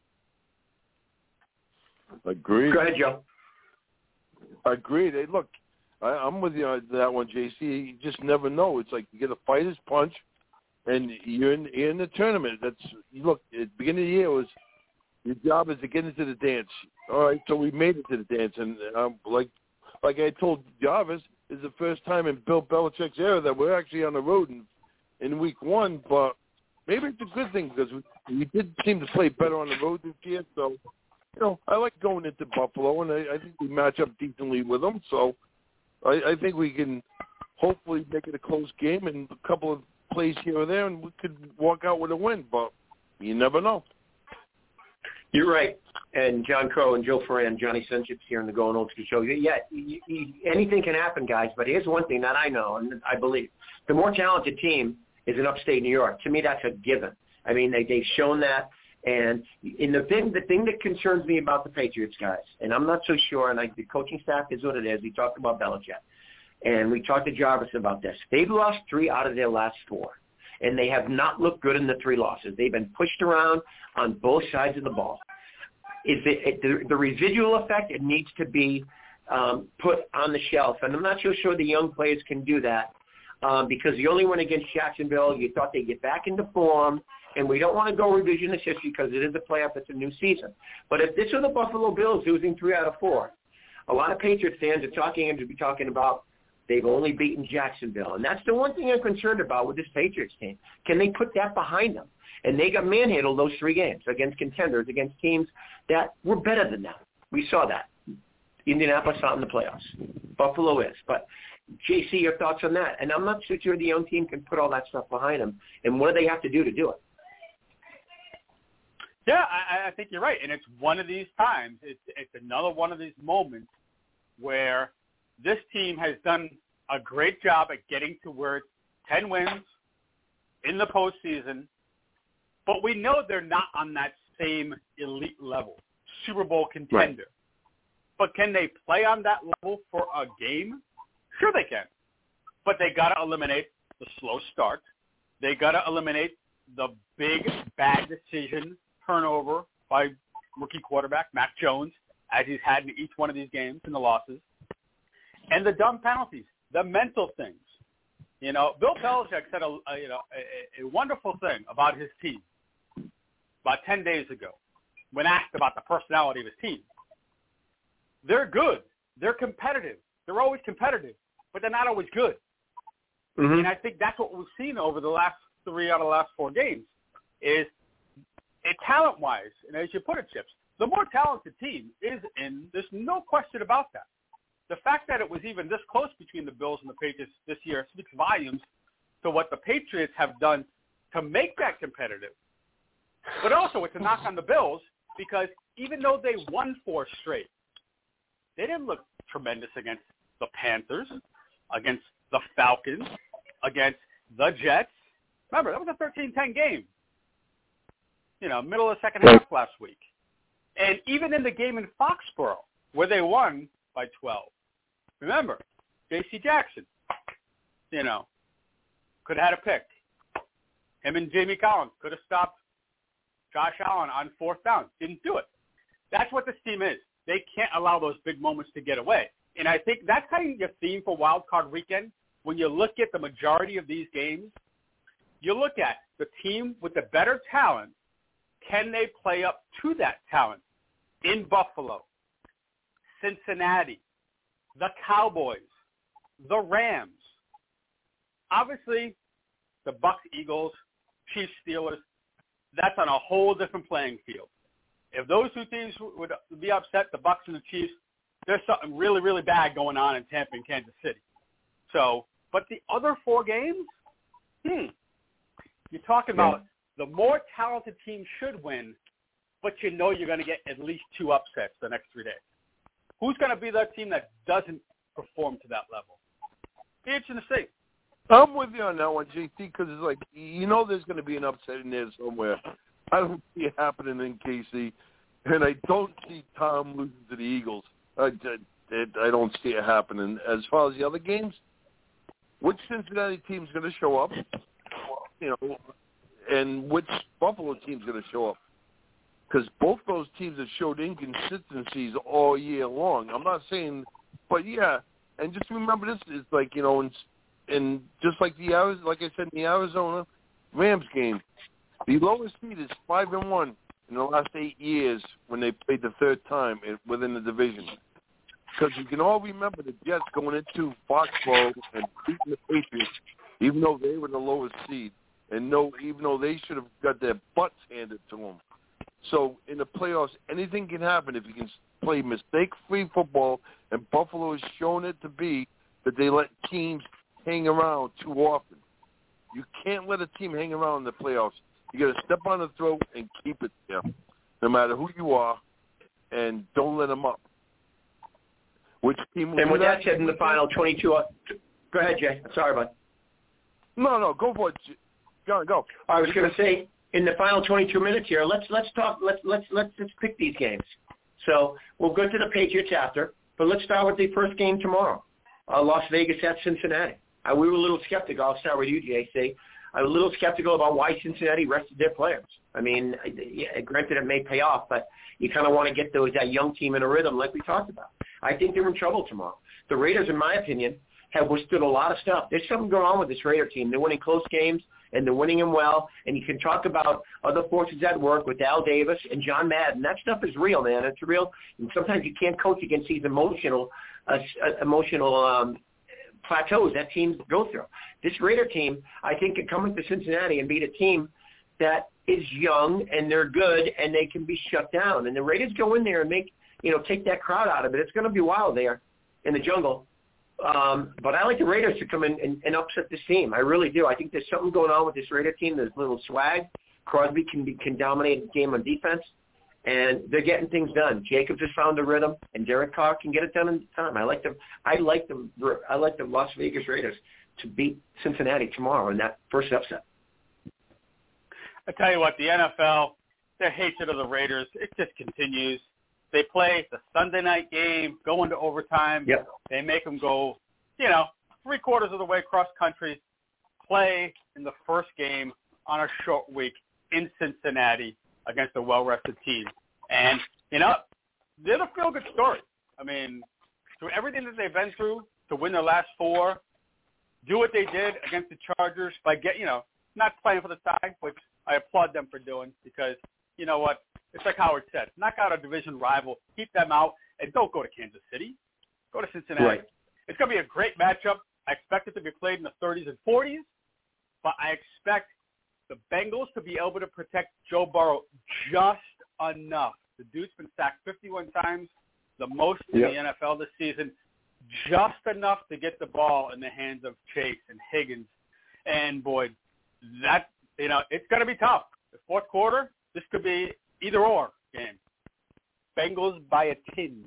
Agreed. Go ahead, Joe. Agreed. Hey, look, I, I'm with you on that one, J C. You just never know. It's like you get a fighter's punch, and you're in, you're in the tournament. That's look. At the beginning of the year, it was your job is to get into the dance. All right, so we made it to the dance, and um, like like I told Jarvis, it's the first time in Bill Belichick's era that we're actually on the road in, in week one. But maybe it's a good thing because we, we did seem to play better on the road this year. So, you know, I like going into Buffalo, and I, I think we match up decently with them. So I, I think we can hopefully make it a close game and a couple of plays here or there, and we could walk out with a win. But you never know. You're right. And John Crow and Joe Ferran, Johnny Sunchips here in the Going Old School Show. Yeah, you, you, anything can happen, guys, but here's one thing that I know and I believe. The more talented team is in upstate New York. To me, that's a given. I mean, they, they've shown that. And in the thing, the thing that concerns me about the Patriots, guys, and I'm not so sure, and I, the coaching staff is what it is. We talked about Belichick, and we talked to Jarvis about this. They've lost three out of their last four, and they have not looked good in the three losses. They've been pushed around on both sides of the ball. Is it, it the, the residual effect? It needs to be um, put on the shelf, and I'm not so sure the young players can do that um, because the only one against Jacksonville, you thought they'd get back into form, and we don't want to go revisionist history because it is a playoff, it's a new season. But if this are the Buffalo Bills losing three out of four, a lot of Patriots fans are talking and to be talking about they've only beaten Jacksonville, and that's the one thing I'm concerned about with this Patriots team. Can they put that behind them? And they got manhandled those three games against contenders, against teams that were better than them. We saw that. Indianapolis out in the playoffs. Buffalo is. But, J C, your thoughts on that? And I'm not so sure the young team can put all that stuff behind them. And what do they have to do to do it? Yeah, I, I think you're right. And it's one of these times. It's, it's another one of these moments where this team has done a great job at getting to where it's ten wins in the postseason. But we know they're not on that same elite level, Super Bowl contender. Right. But can they play on that level for a game? Sure they can. But they got to eliminate the slow start. They got to eliminate the big, bad decision turnover by rookie quarterback Mac Jones, as he's had in each one of these games in the losses. And the dumb penalties, the mental things. You know, Bill Belichick said a, a you know a, a wonderful thing about his team about ten days ago when asked about the personality of his team. They're good. They're competitive. They're always competitive, but they're not always good. Mm-hmm. And I think that's what we've seen over the last three out of the last four games is it, talent-wise, and as you put it, Chips, the more talented team is in. There's no question about that. The fact that it was even this close between the Bills and the Patriots this year speaks volumes to what the Patriots have done to make that competitive. But also it's a knock on the Bills because even though they won four straight, they didn't look tremendous against the Panthers, against the Falcons, against the Jets. Remember, that was a thirteen ten game, you know, middle of the second half last week. And even in the game in Foxborough where they won by twelve, remember, J C Jackson, you know, could have had a pick. Him and Jamie Collins could have stopped Josh Allen on fourth down. Didn't do it. That's what this team is. They can't allow those big moments to get away. And I think that's kind of your theme for Wild Card Weekend. When you look at the majority of these games, you look at the team with the better talent. Can they play up to that talent in Buffalo, Cincinnati, the Cowboys, the Rams? Obviously, the Bucs, Eagles, Chiefs, Steelers, that's on a whole different playing field. If those two teams would be upset, the Bucs and the Chiefs, there's something really, really bad going on in Tampa and Kansas City. So, but the other four games, hmm, you're talking about the more talented team should win, but you know you're going to get at least two upsets the next three days. Who's going to be that team that doesn't perform to that level? Be interesting to see. I'm with you on that one, J C, because it's like, you know there's going to be an upset in there somewhere. I don't see it happening in K C, and I don't see Tom losing to the Eagles. I, I, I don't see it happening. As far as the other games, which Cincinnati team's going to show up? You know, and which Buffalo team's going to show up? Because both those teams have showed inconsistencies all year long. I'm not saying, but yeah, and just remember this is like, you know, and, and just like the Arizona, like I said, in the Arizona Rams game, the lowest seed is five and one in the last eight years when they played the third time in, within the division. Because you can all remember the Jets going into Foxborough and beating the Patriots, even though they were the lowest seed, and no, even though they should have got their butts handed to them. So in the playoffs, anything can happen if you can play mistake-free football, and Buffalo has shown it to be that they let teams hang around too often. You can't let a team hang around in the playoffs. You got to step on the throat and keep it there, no matter who you are, and don't let them up. Which team will and do with that? that said, in the final twenty-two, uh, go ahead, Jay. Sorry, bud. No, no, go for it. John, go. I was going to say, in the final twenty-two minutes here, let's let's talk. Let's let's let's let's pick these games. So we'll go to the Patriots after, but let's start with the first game tomorrow, uh, Las Vegas at Cincinnati. Uh, we were a little skeptical. I'll start with you, J C. I was a little skeptical about why Cincinnati rested their players. I mean, yeah, granted it may pay off, but you kind of want to get those that young team in a rhythm like we talked about. I think they're in trouble tomorrow. The Raiders, in my opinion, have withstood a lot of stuff. There's something going on with this Raider team. They're winning close games, and they're winning them well. And you can talk about other forces at work with Al Davis and John Madden. That stuff is real, man. It's real. And sometimes you can't coach against these emotional, uh, emotional um, plateaus that teams go through. This Raider team, I think, can come into Cincinnati and beat a team that is young and they're good and they can be shut down. And the Raiders go in there and make, you know, take that crowd out of it. It's going to be wild there in the jungle. Um, but I like the Raiders to come in and, and upset this team. I really do. I think there's something going on with this Raider team. There's a little swag. Crosby can be, can dominate the game on defense, and they're getting things done. Jacobs has found a rhythm, and Derek Carr can get it done in time. I like the I like the I like the Las Vegas Raiders to beat Cincinnati tomorrow in that first upset. I tell you what, the N F L, their hatred of the Raiders, it just continues. They play the Sunday night game, go into overtime. Yep. They make them go, you know, three quarters of the way across country, play in the first game on a short week in Cincinnati against a well-rested team. And, you know, they're the feel-good story. I mean, through everything that they've been through to win their last four, do what they did against the Chargers by, get, you know, not playing for the side, which I applaud them for doing because, you know what, it's like Howard said, knock out a division rival, keep them out, and don't go to Kansas City. Go to Cincinnati. Right. It's going to be a great matchup. I expect it to be played in the thirties and forties, but I expect the Bengals to be able to protect Joe Burrow just enough. The dude's been sacked fifty-one times, the most in yep. the N F L this season, just enough to get the ball in the hands of Chase and Higgins. And, boy, that, you know, it's going to be tough. The fourth quarter, this could be either-or game. Bengals by a tinge.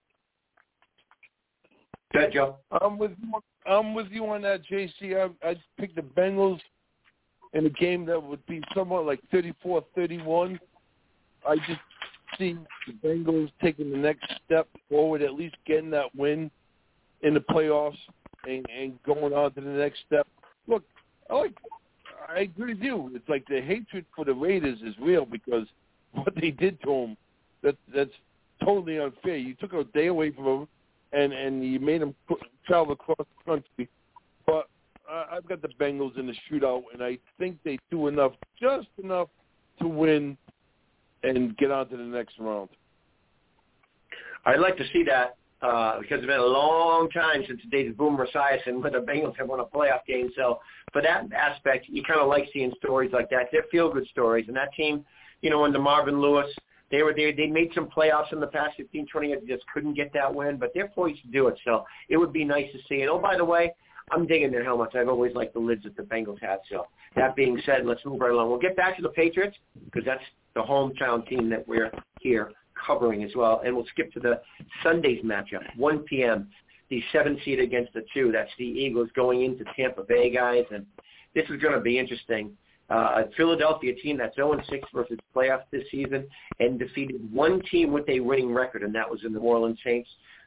Good, Joe. I'm with you. I'm with you on that, J C. I I picked the Bengals in a game that would be somewhat like thirty-four thirty-one. I just see the Bengals taking the next step forward, at least getting that win in the playoffs and, and going on to the next step. Look, I like. I agree with you. It's like the hatred for the Raiders is real because what they did to them, that that's totally unfair. You took a day away from them, and, and you made them travel across the country. But uh, I've got the Bengals in the shootout, and I think they do enough, just enough, to win and get on to the next round. I'd like to see that uh, because it's been a long time since the days of Boomer Esiason where the Bengals have won a playoff game. So for that aspect, you kind of like seeing stories like that. They're feel-good stories. And that team, you know, under Marvin Lewis, they were they they made some playoffs in the past fifteen, twenty years. They just couldn't get that win, but they're poised to do it. So it would be nice to see it. Oh, by the way, I'm digging their helmets. I've always liked the lids that the Bengals have. So that being said, let's move right along. We'll get back to the Patriots because that's the hometown team that we're here covering as well. And we'll skip to the Sunday's matchup, one p.m., the seven seed against the two. That's the Eagles going into Tampa Bay, guys. And this is going to be interesting. Uh, Philadelphia team that's oh and six versus playoffs this season and defeated one team with a winning record, and that was the New Orleans Saints.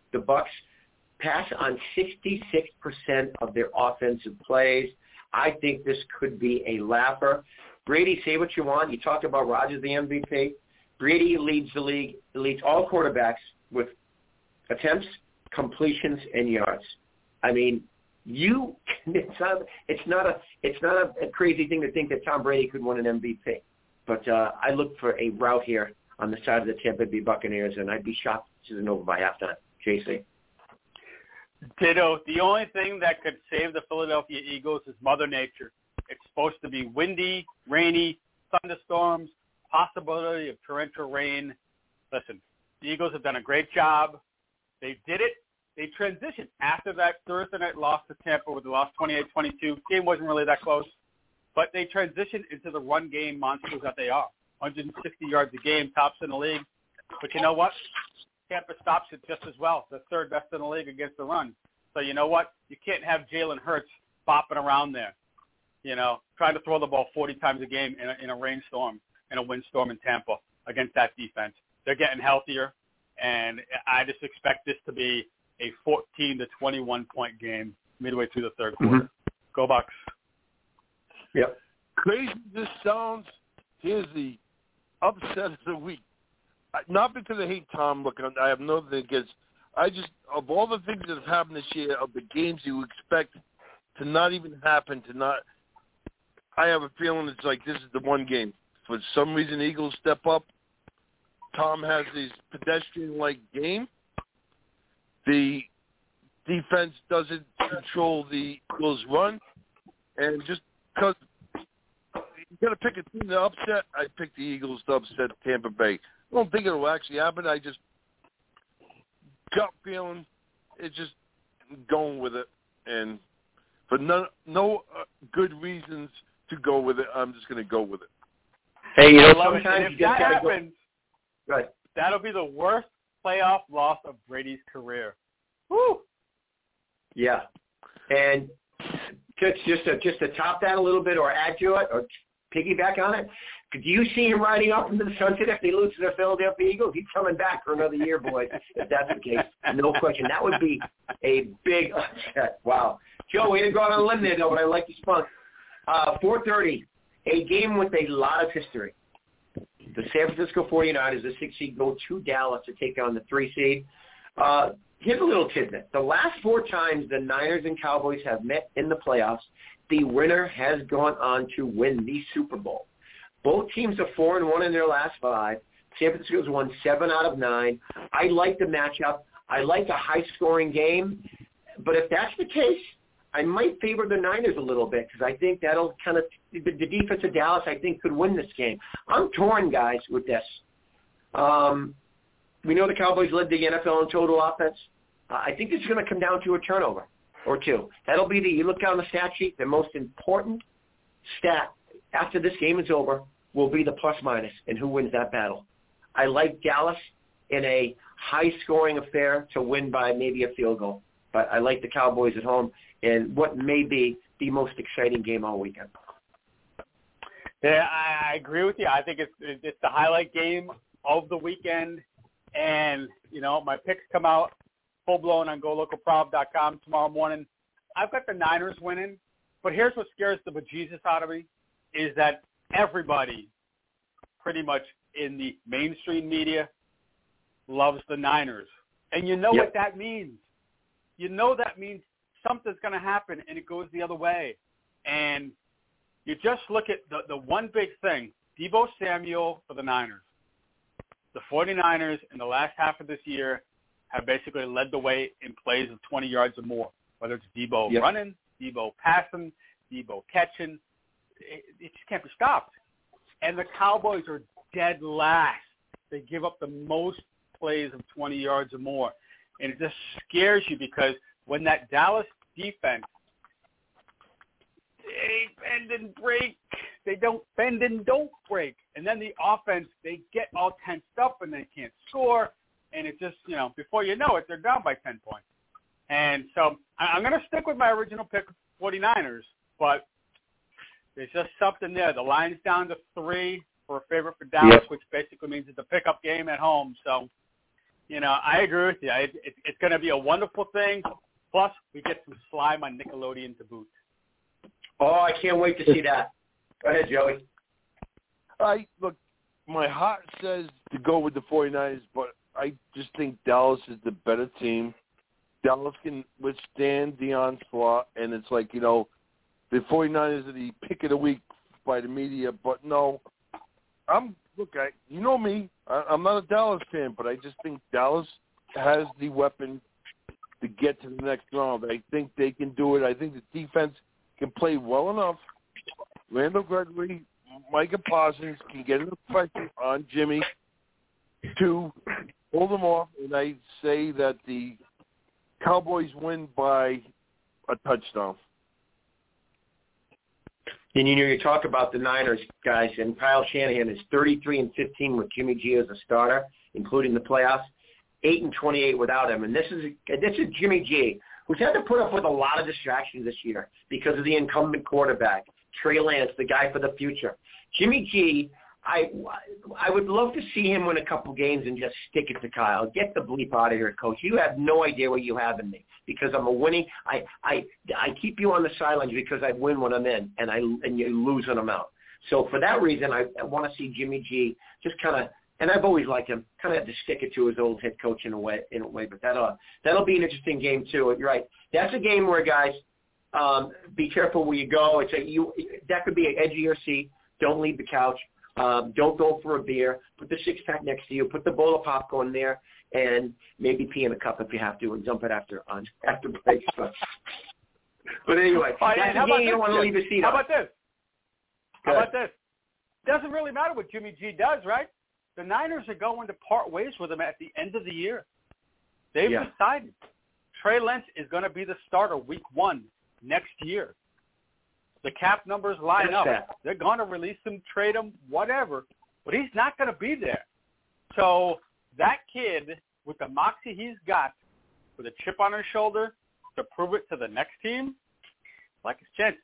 the Bucs pass on sixty-six percent of their offensive plays. I think this could be a laugher. Brady, say what you want. You talked about Rodgers, the M V P. Brady leads the league, leads all quarterbacks with attempts, completions, and yards. I mean, you it's not it's not a it's not a, a crazy thing to think that Tom Brady could win an M V P. But uh, I look for a rout here on the side of the Tampa Bay Buccaneers, and I'd be shocked if this isn't over by halftime. J C. Ditto. The only thing that could save the Philadelphia Eagles is Mother Nature. It's supposed to be windy, rainy, thunderstorms, possibility of torrential rain. Listen, the Eagles have done a great job. They did it. They transitioned after that Thursday night loss to Tampa with the loss twenty-eight twenty-two. Game wasn't really that close, but they transitioned into the run game monsters that they are. one hundred sixty yards a game, tops in the league. But you know what? Tampa stops it just as well. The third best in the league against the run. So you know what? You can't have Jalen Hurts bopping around there, you know, trying to throw the ball forty times a game in a, in a rainstorm, in a windstorm in Tampa against that defense. They're getting healthier, and I just expect this to be a fourteen to twenty-one point game midway through the third quarter. Mm-hmm. Go Bucs. Yep. Crazy this sounds, here's the upset of the week. Not because I hate Tom. Look, I have nothing against. I just, of all the things that have happened this year, of the games you expect to not even happen, to not, I have a feeling it's like this is the one game. For some reason, Eagles step up. Tom has this pedestrian-like game. The defense doesn't control the Eagles' run. And just because you got to pick a team to upset, I pick the Eagles to upset Tampa Bay. I don't think it will actually happen. I just gut feeling, it's just going with it. And for no, no uh, good reasons to go with it, I'm just going to go with it. Hey, you know, sometimes you just that happens, go. Right. That'll be the worst playoff loss of Brady's career. Woo! Yeah. And just just to, just to top that a little bit or add to it or piggyback on it, do you see him riding up into the sunset if they lose to the Philadelphia Eagles? He's coming back for another year, boys, if that's the case. No question. That would be a big upset. Wow. Joe, we didn't go out on a limb there, though, but I like the spunk. Uh, four thirty, a game with a lot of history. The San Francisco forty-niners, the six seed, go to Dallas to take on the three seed. Uh, here's a little tidbit. The last four times the Niners and Cowboys have met in the playoffs, the winner has gone on to win the Super Bowl. Both teams are four and one in their last five. San Francisco's won seven out of nine. I like the matchup. I like a high-scoring game. But if that's the case, I might favor the Niners a little bit because I think that'll kind of the, the defense of Dallas, I think, could win this game. I'm torn, guys, with this. Um, we know the Cowboys led the N F L in total offense. Uh, I think this is going to come down to a turnover or two. That'll be the, you look down the stat sheet, the most important stat after this game is over will be the plus-minus and who wins that battle. I like Dallas in a high-scoring affair to win by maybe a field goal, but I like the Cowboys at home in what may be the most exciting game all weekend. Yeah, I, I agree with you. I think it's it's the highlight game of the weekend, and, you know, my picks come out full-blown on go local prob dot com tomorrow morning. I've got the Niners winning, but here's what scares the bejesus out of me, is that everybody pretty much in the mainstream media loves the Niners. And you know yep. what that means. You know that means something's going to happen and it goes the other way. And you just look at the, the one big thing, Deebo Samuel for the Niners. The forty-niners in the last half of this year have basically led the way in plays of twenty yards or more, whether it's Deebo yep. running, Deebo passing, Deebo catching. It, it just can't be stopped. And the Cowboys are dead last. They give up the most plays of twenty yards or more. And it just scares you because when that Dallas defense, they bend and break. They don't bend and don't break. And then the offense, they get all tensed up and they can't score. And it just, you know, before you know it, they're down by ten points. And so I'm going to stick with my original pick, forty-niners, but there's just something there. The line's down to three for a favorite for Dallas, yep. which basically means it's a pickup game at home. So you know, I agree with you. I, it, it's going to be a wonderful thing. Plus, we get some slime on Nickelodeon to boot. Oh, I can't wait to see that. Go ahead, Joey. I look, my heart says to go with the 49ers, but I just think Dallas is the better team. Dallas can withstand the onslaught, and it's like, you know, the 49ers are the pick of the week by the media, but no, I'm look, I you know me, I, I'm not a Dallas fan, but I just think Dallas has the weapon to get to the next round. I think they can do it. I think the defense can play well enough. Randall Gregory, Micah Parsons can get enough pressure on Jimmy to hold them off, and I say that the Cowboys win by a touchdown. And you know, you talk about the Niners, guys, and Kyle Shanahan is thirty-three and fifteen with Jimmy G as a starter, including the playoffs, eight and twenty-eight without him. And this is this is Jimmy G, who's had to put up with a lot of distractions this year because of the incumbent quarterback, Trey Lance, the guy for the future. Jimmy G, I, I would love to see him win a couple games and just stick it to Kyle. Get the bleep out of here, coach. You have no idea what you have in me because I'm a winning. I I I keep you on the sidelines because I win when I'm in, and I and you lose when I'm out. So for that reason, I, I want to see Jimmy G just kind of, and I've always liked him, kind of have to stick it to his old head coach in a way. In a way, but that'll that'll be an interesting game too. You're right. That's a game where guys, um, be careful where you go. It's a you that could be an edge of your seat. Don't leave the couch. Um, don't go for a beer. Put the six-pack next to you. Put the bowl of popcorn there, and maybe pee in a cup if you have to, and dump it after on after break. But, but anyway, oh, that's how the game you don't want to leave the seat How on. about this? How about this? Doesn't really matter what Jimmy G does, right? The Niners are going to part ways with him at the end of the year. They've yeah. decided Trey Lance is going to be the starter week one next year. The cap numbers line That's up. that. They're going to release him, trade him, whatever, but he's not going to be there. So that kid, with the moxie he's got, with a chip on his shoulder to prove it to the next team, like his chance.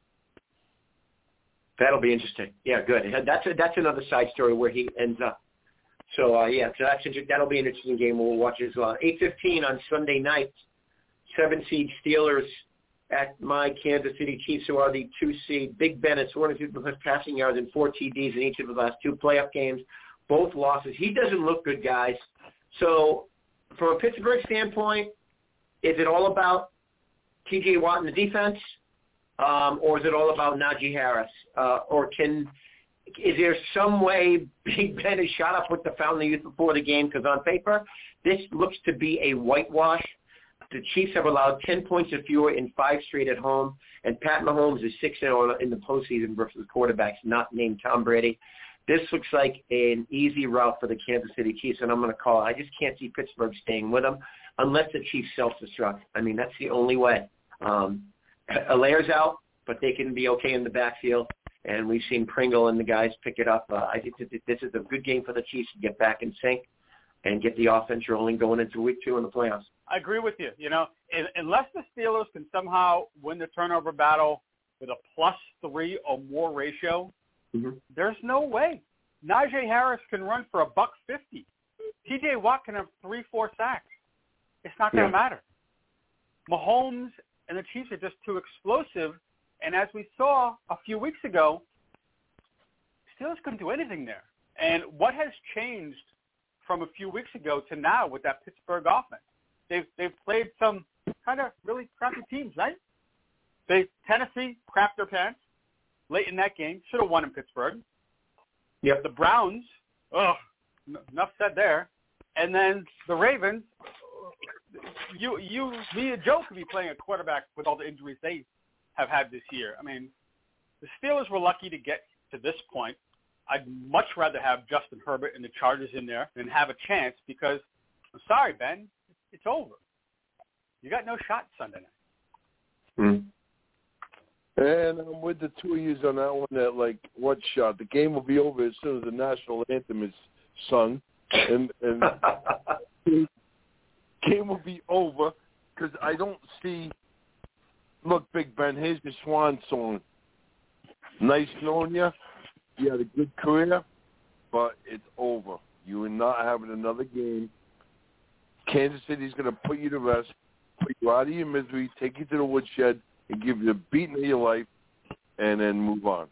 That'll be interesting. Yeah, good. That's a, that's another side story where he ends up. So uh, yeah, so that's that'll be an interesting game we'll watch as well. eight fifteen on Sunday night, seven seed Steelers at my Kansas City Chiefs, who are the two seed. Big Ben has four hundred fifty passing yards and four T Ds in each of the last two playoff games, both losses. He doesn't look good, guys. So from a Pittsburgh standpoint, is it all about T J Watt and the defense, um, or is it all about Najee Harris? Uh, or can is there some way Big Ben is shot up with the fountain of youth before the game? Because on paper, this looks to be a whitewash. The Chiefs have allowed ten points or fewer in five straight at home, and Pat Mahomes is six and oh in the postseason versus quarterbacks not named Tom Brady. This looks like an easy route for the Kansas City Chiefs, and I'm going to call it. I just can't see Pittsburgh staying with them unless the Chiefs self-destruct. I mean, that's the only way. Um, Alaire's out, but they can be okay in the backfield, and we've seen Pringle and the guys pick it up. Uh, I think that this is a good game for the Chiefs to get back in sync and get the offense rolling going into week two in the playoffs. I agree with you. You know, unless the Steelers can somehow win the turnover battle with a plus three or more ratio, mm-hmm. there's no way. Najee Harris can run for a buck fifty. T J Watt can have three, four sacks. It's not going to yeah. matter. Mahomes and the Chiefs are just too explosive, and as we saw a few weeks ago, Steelers couldn't do anything there. And what has changed from a few weeks ago to now with that Pittsburgh offense? They've they've played some kind of really crappy teams, right? They Tennessee crapped their pants late in that game. Should have won in Pittsburgh. Yep. The Browns, oh, enough said there. And then the Ravens, you you me and Joe could be playing a quarterback with all the injuries they have had this year. I mean, the Steelers were lucky to get to this point. I'd much rather have Justin Herbert and the Chargers in there than have a chance because, I'm sorry, Ben, it's over. You got no shot Sunday night. Hmm. And I'm with the two of you on that one. That like, what shot? The game will be over as soon as the national anthem is sung, and and the game will be over because I don't see. Look, Big Ben, here's your swan song. Nice knowing you. You had a good career, but it's over. You are not having another game Kansas City's going to put you to rest, put you out of your misery, take you to the woodshed, and give you the beating of your life, and then move on.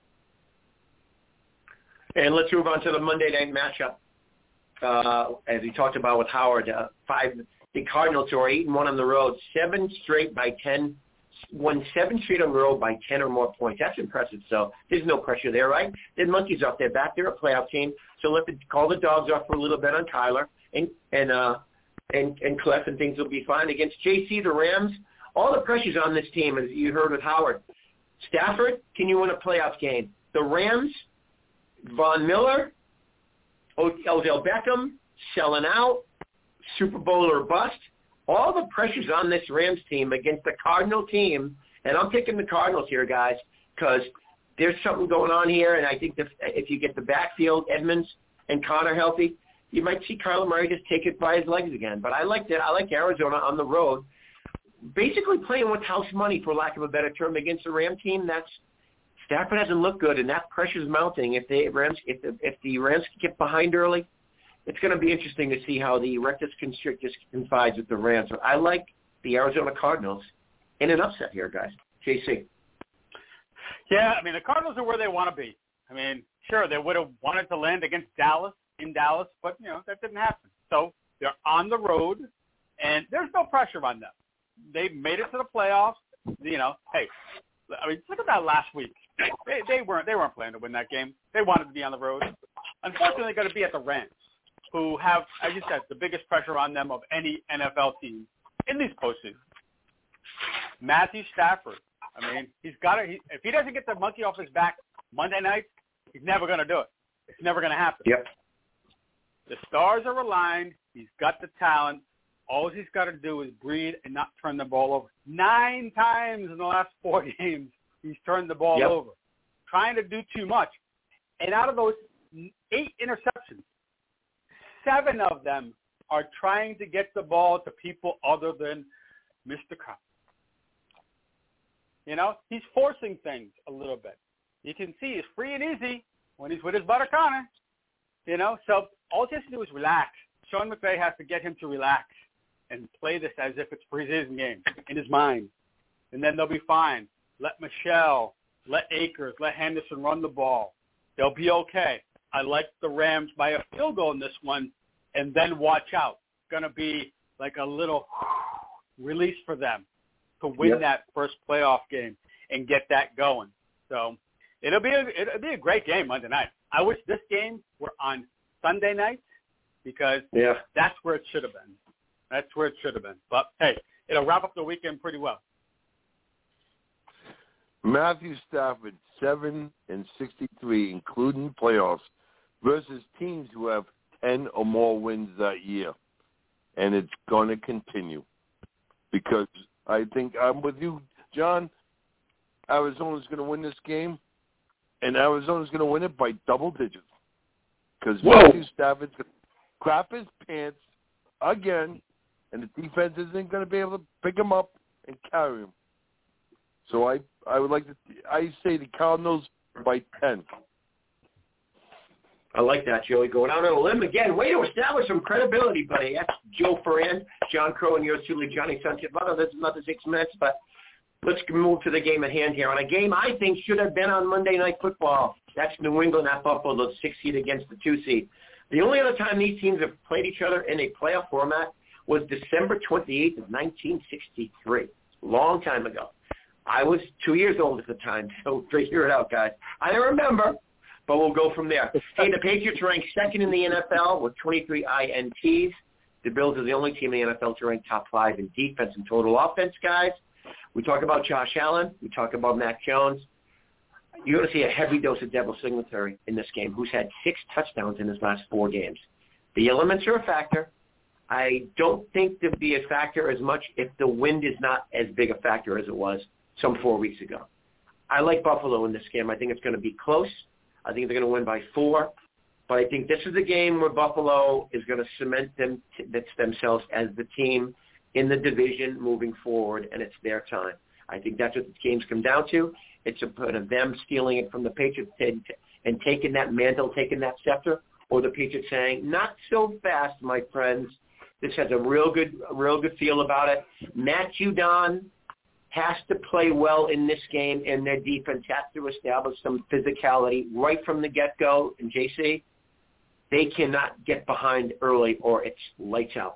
And let's move on to the Monday night matchup. Uh, as we talked about with Howard, uh, five the Cardinals who are eight and one on the road, seven straight by ten, won seven straight on the road by ten or more points. That's impressive. So there's no pressure there, right? The monkeys off their back. They're a playoff team. So let the call the dogs off for a little bit on Kyler and and uh and and Clef, and things will be fine against J C. The Rams. All the pressure's on this team, as you heard with Howard. Stafford, can you win a playoff game? The Rams, Von Miller, Odell Beckham, selling out, Super Bowl or bust. All the pressure's on this Rams team against the Cardinal team, and I'm picking the Cardinals here, guys, because there's something going on here, and I think that if you get the backfield, Edmonds and Connor healthy, you might see Kyler Murray just take it by his legs again. But I like that. I like Arizona on the road, basically playing with house money, for lack of a better term, against the Ram team. That's Stafford hasn't looked good, and that pressure's mounting. If the Rams, if the, if the Rams get behind early, it's going to be interesting to see how the Rectus Constrictus confides with the Rams. But I like the Arizona Cardinals in an upset here, guys. J C. Yeah, I mean, the Cardinals are where they want to be. I mean, sure, they would have wanted to land against Dallas in Dallas, but, you know, that didn't happen. So they're on the road, and there's no pressure on them. They made it to the playoffs. You know, hey, I mean, look at that last week. They, they weren't they weren't planning to win that game. They wanted to be on the road. Unfortunately, they're going to be at the Rams, who have, as you said, the biggest pressure on them of any N F L team in these postseasons. Matthew Stafford. I mean, he's got to. He, if he doesn't get the monkey off his back Monday night, he's never going to do it. It's never going to happen. Yep. The stars are aligned. He's got the talent. All he's got to do is breathe and not turn the ball over. Nine times in the last four games, he's turned the ball yep. over, trying to do too much. And out of those eight interceptions, seven of them are trying to get the ball to people other than Mister Cup. You know, he's forcing things a little bit. You can see he's free and easy when he's with his butter Connor. You know, so all he has to do is relax. Sean McVay has to get him to relax and play this as if it's preseason game in his mind. And then they'll be fine. Let Michelle, let Akers, let Henderson run the ball. They'll be okay. I like the Rams by a field goal in this one, and then watch out. It's going to be like a little release for them to win yep. that first playoff game and get that going. So it'll be a, it'll be a great game Monday night. I wish this game were on Sunday night because yeah. that's where it should have been. That's where it should have been. But, hey, it'll wrap up the weekend pretty well. Matthew Stafford, seven and sixty-three, including playoffs, versus teams who have ten or more wins that year. And it's going to continue because I think I'm with you, John. Arizona's going to win this game, and Arizona's going to win it by double digits because Matthew Stafford's going to crap his pants again, and the defense isn't going to be able to pick him up and carry him. So I, I would like to – I say the Cardinals by ten. I like that, Joey. Going out on a limb again. Way to establish some credibility, buddy. That's Joe Ferrand, John Crow, and yours truly, Johnny Sanchez. Well, that's another six minutes, but let's move to the game at hand here. On a game I think should have been on Monday Night Football. That's New England at Buffalo, the six seed against the two seed. The only other time these teams have played each other in a playoff format was December twenty-eighth of nineteen sixty-three. Long time ago. I was two years old at the time, so figure it out, guys. I don't remember, but we'll go from there. Hey, the Patriots ranked second in the N F L with twenty-three I N Ts. The Bills are the only team in the N F L to rank top five in defense and total offense, guys. We talk about Josh Allen. We talk about Mac Jones. You're going to see a heavy dose of Devil Singletary in this game, who's had six touchdowns in his last four games. The elements are a factor. I don't think there'll be a factor as much if the wind is not as big a factor as it was some four weeks ago. I like Buffalo in this game. I think it's going to be close. I think they're going to win by four. But I think this is a game where Buffalo is going to cement them t- themselves as the team in the division moving forward, and it's their time. I think that's what the games come down to. It's a point of them stealing it from the Patriots and, and taking that mantle, taking that scepter, or the Patriots saying, not so fast, my friends. This has a real good, a real good feel about it. Matt Judon has to play well in this game, and their defense has to establish some physicality right from the get-go. And J C, they cannot get behind early, or it's lights out.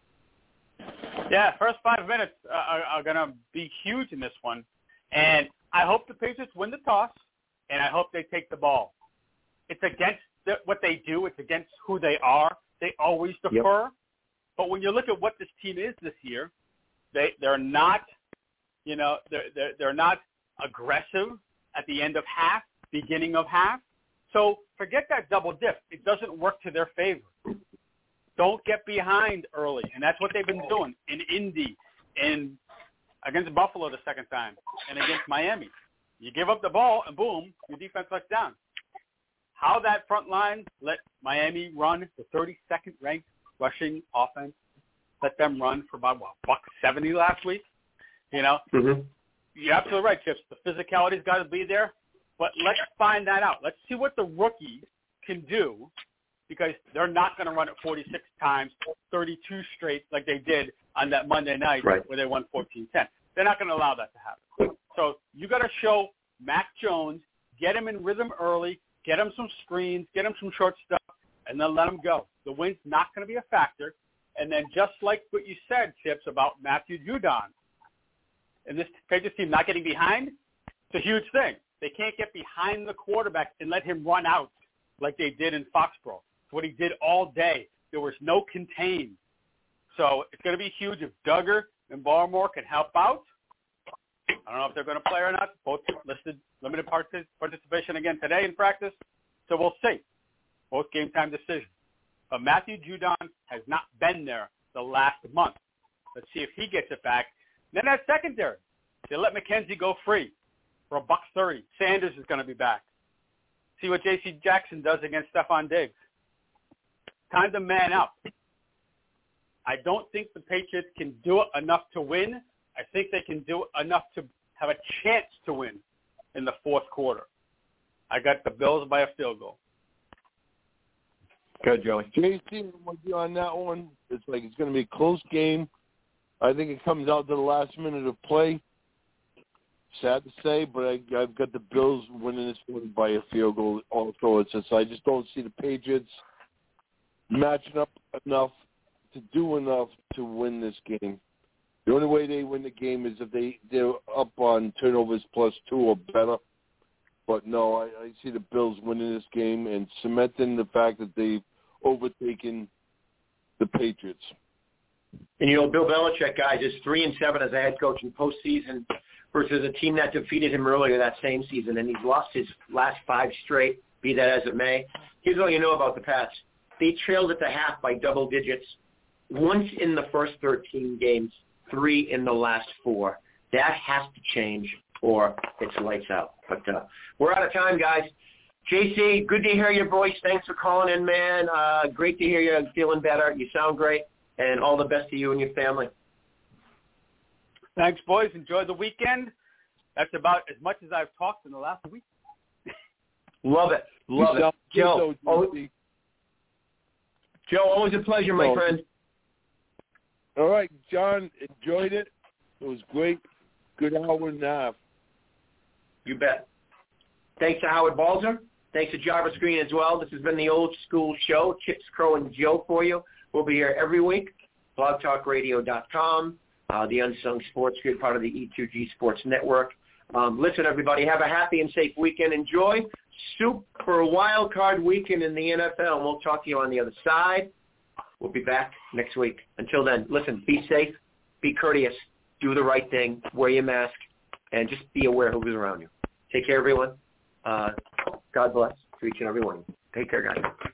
Yeah, first five minutes uh, are, are going to be huge in this one. And I hope the Patriots win the toss, and I hope they take the ball. It's against the, what they do. It's against who they are. They always defer. Yep. But when you look at what this team is this year, they, they're not, you know, they're, they're, they're not aggressive at the end of half, beginning of half. So forget that double dip. It doesn't work to their favor. Don't get behind early, and that's what they've been doing in Indy, in against Buffalo the second time, and against Miami. You give up the ball, and boom, your defense lets down. How that front line let Miami run the thirty-second ranked rushing offense, let them run for about, what, buck seventy last week? You know, mm-hmm. You're absolutely right, Chips. The physicality's got to be there, but let's find that out. Let's see what the rookie can do, because they're not going to run it forty-six times, thirty-two straight like they did on that Monday night right. where they won fourteen ten. They're not going to allow that to happen. So you got to show Mac Jones, get him in rhythm early, get him some screens, get him some short stuff, and then let him go. The win's not going to be a factor. And then just like what you said, Chips, about Matthew Judon, and this Patriots team not getting behind, it's a huge thing. They can't get behind the quarterback and let him run out like they did in Foxborough. It's what he did all day. There was no contain. So it's going to be huge if Duggar and Barmore can help out. I don't know if they're going to play or not. Both listed limited partic- participation again today in practice. So we'll see. Both game time decisions. But Matthew Judon has not been there the last month. Let's see if he gets it back. Then that secondary. They let McKenzie go free for a buck thirty. Sanders is going to be back. See what J C Jackson does against Stephon Diggs. Time to man up. I don't think the Patriots can do it enough to win. I think they can do it enough to have a chance to win in the fourth quarter. I got the Bills by a field goal. Good, Joey. J C, I'm with you on that one. It's like it's going to be a close game. I think it comes out to the last minute of play. Sad to say, but I, I've got the Bills winning this one by a field goal also. It's just, I just don't see the Patriots matching up enough to do enough to win this game. The only way they win the game is if they, they're up on turnovers plus two or better. But, no, I, I see the Bills winning this game and cementing the fact that they've overtaken the Patriots. And, you know, Bill Belichick, guys, is three and seven as a head coach in postseason versus a team that defeated him earlier that same season, and he's lost his last five straight, be that as it may. Here's all you know about the Pats. They trailed at the half by double digits once in the first thirteen games, three in the last four. That has to change or it's lights out. But uh, we're out of time, guys. J C, good to hear your voice. Thanks for calling in, man. Uh, great to hear you feeling better. You sound great, and all the best to you and your family. Thanks, boys. Enjoy the weekend. That's about as much as I've talked in the last week. Love it. Love it. Joe, always, Joe, always a pleasure, my friend. All right, John, enjoyed it. It was great. Good hour and a half. You bet. Thanks to Howard Balzer. Thanks to Jarvis Green as well. This has been the Old School Show, Chips, Crow, and Joe for you. We'll be here every week, blog talk radio dot com, uh, the Unsung Sports Grid, part of the E two G Sports Network. Um, listen, everybody, have a happy and safe weekend. Enjoy Super Wild Card Weekend in the N F L, and we'll talk to you on the other side. We'll be back next week. Until then, listen, be safe, be courteous, do the right thing, wear your mask, and just be aware of who's around you. Take care, everyone. Uh, God bless to each and every one. Take care, guys.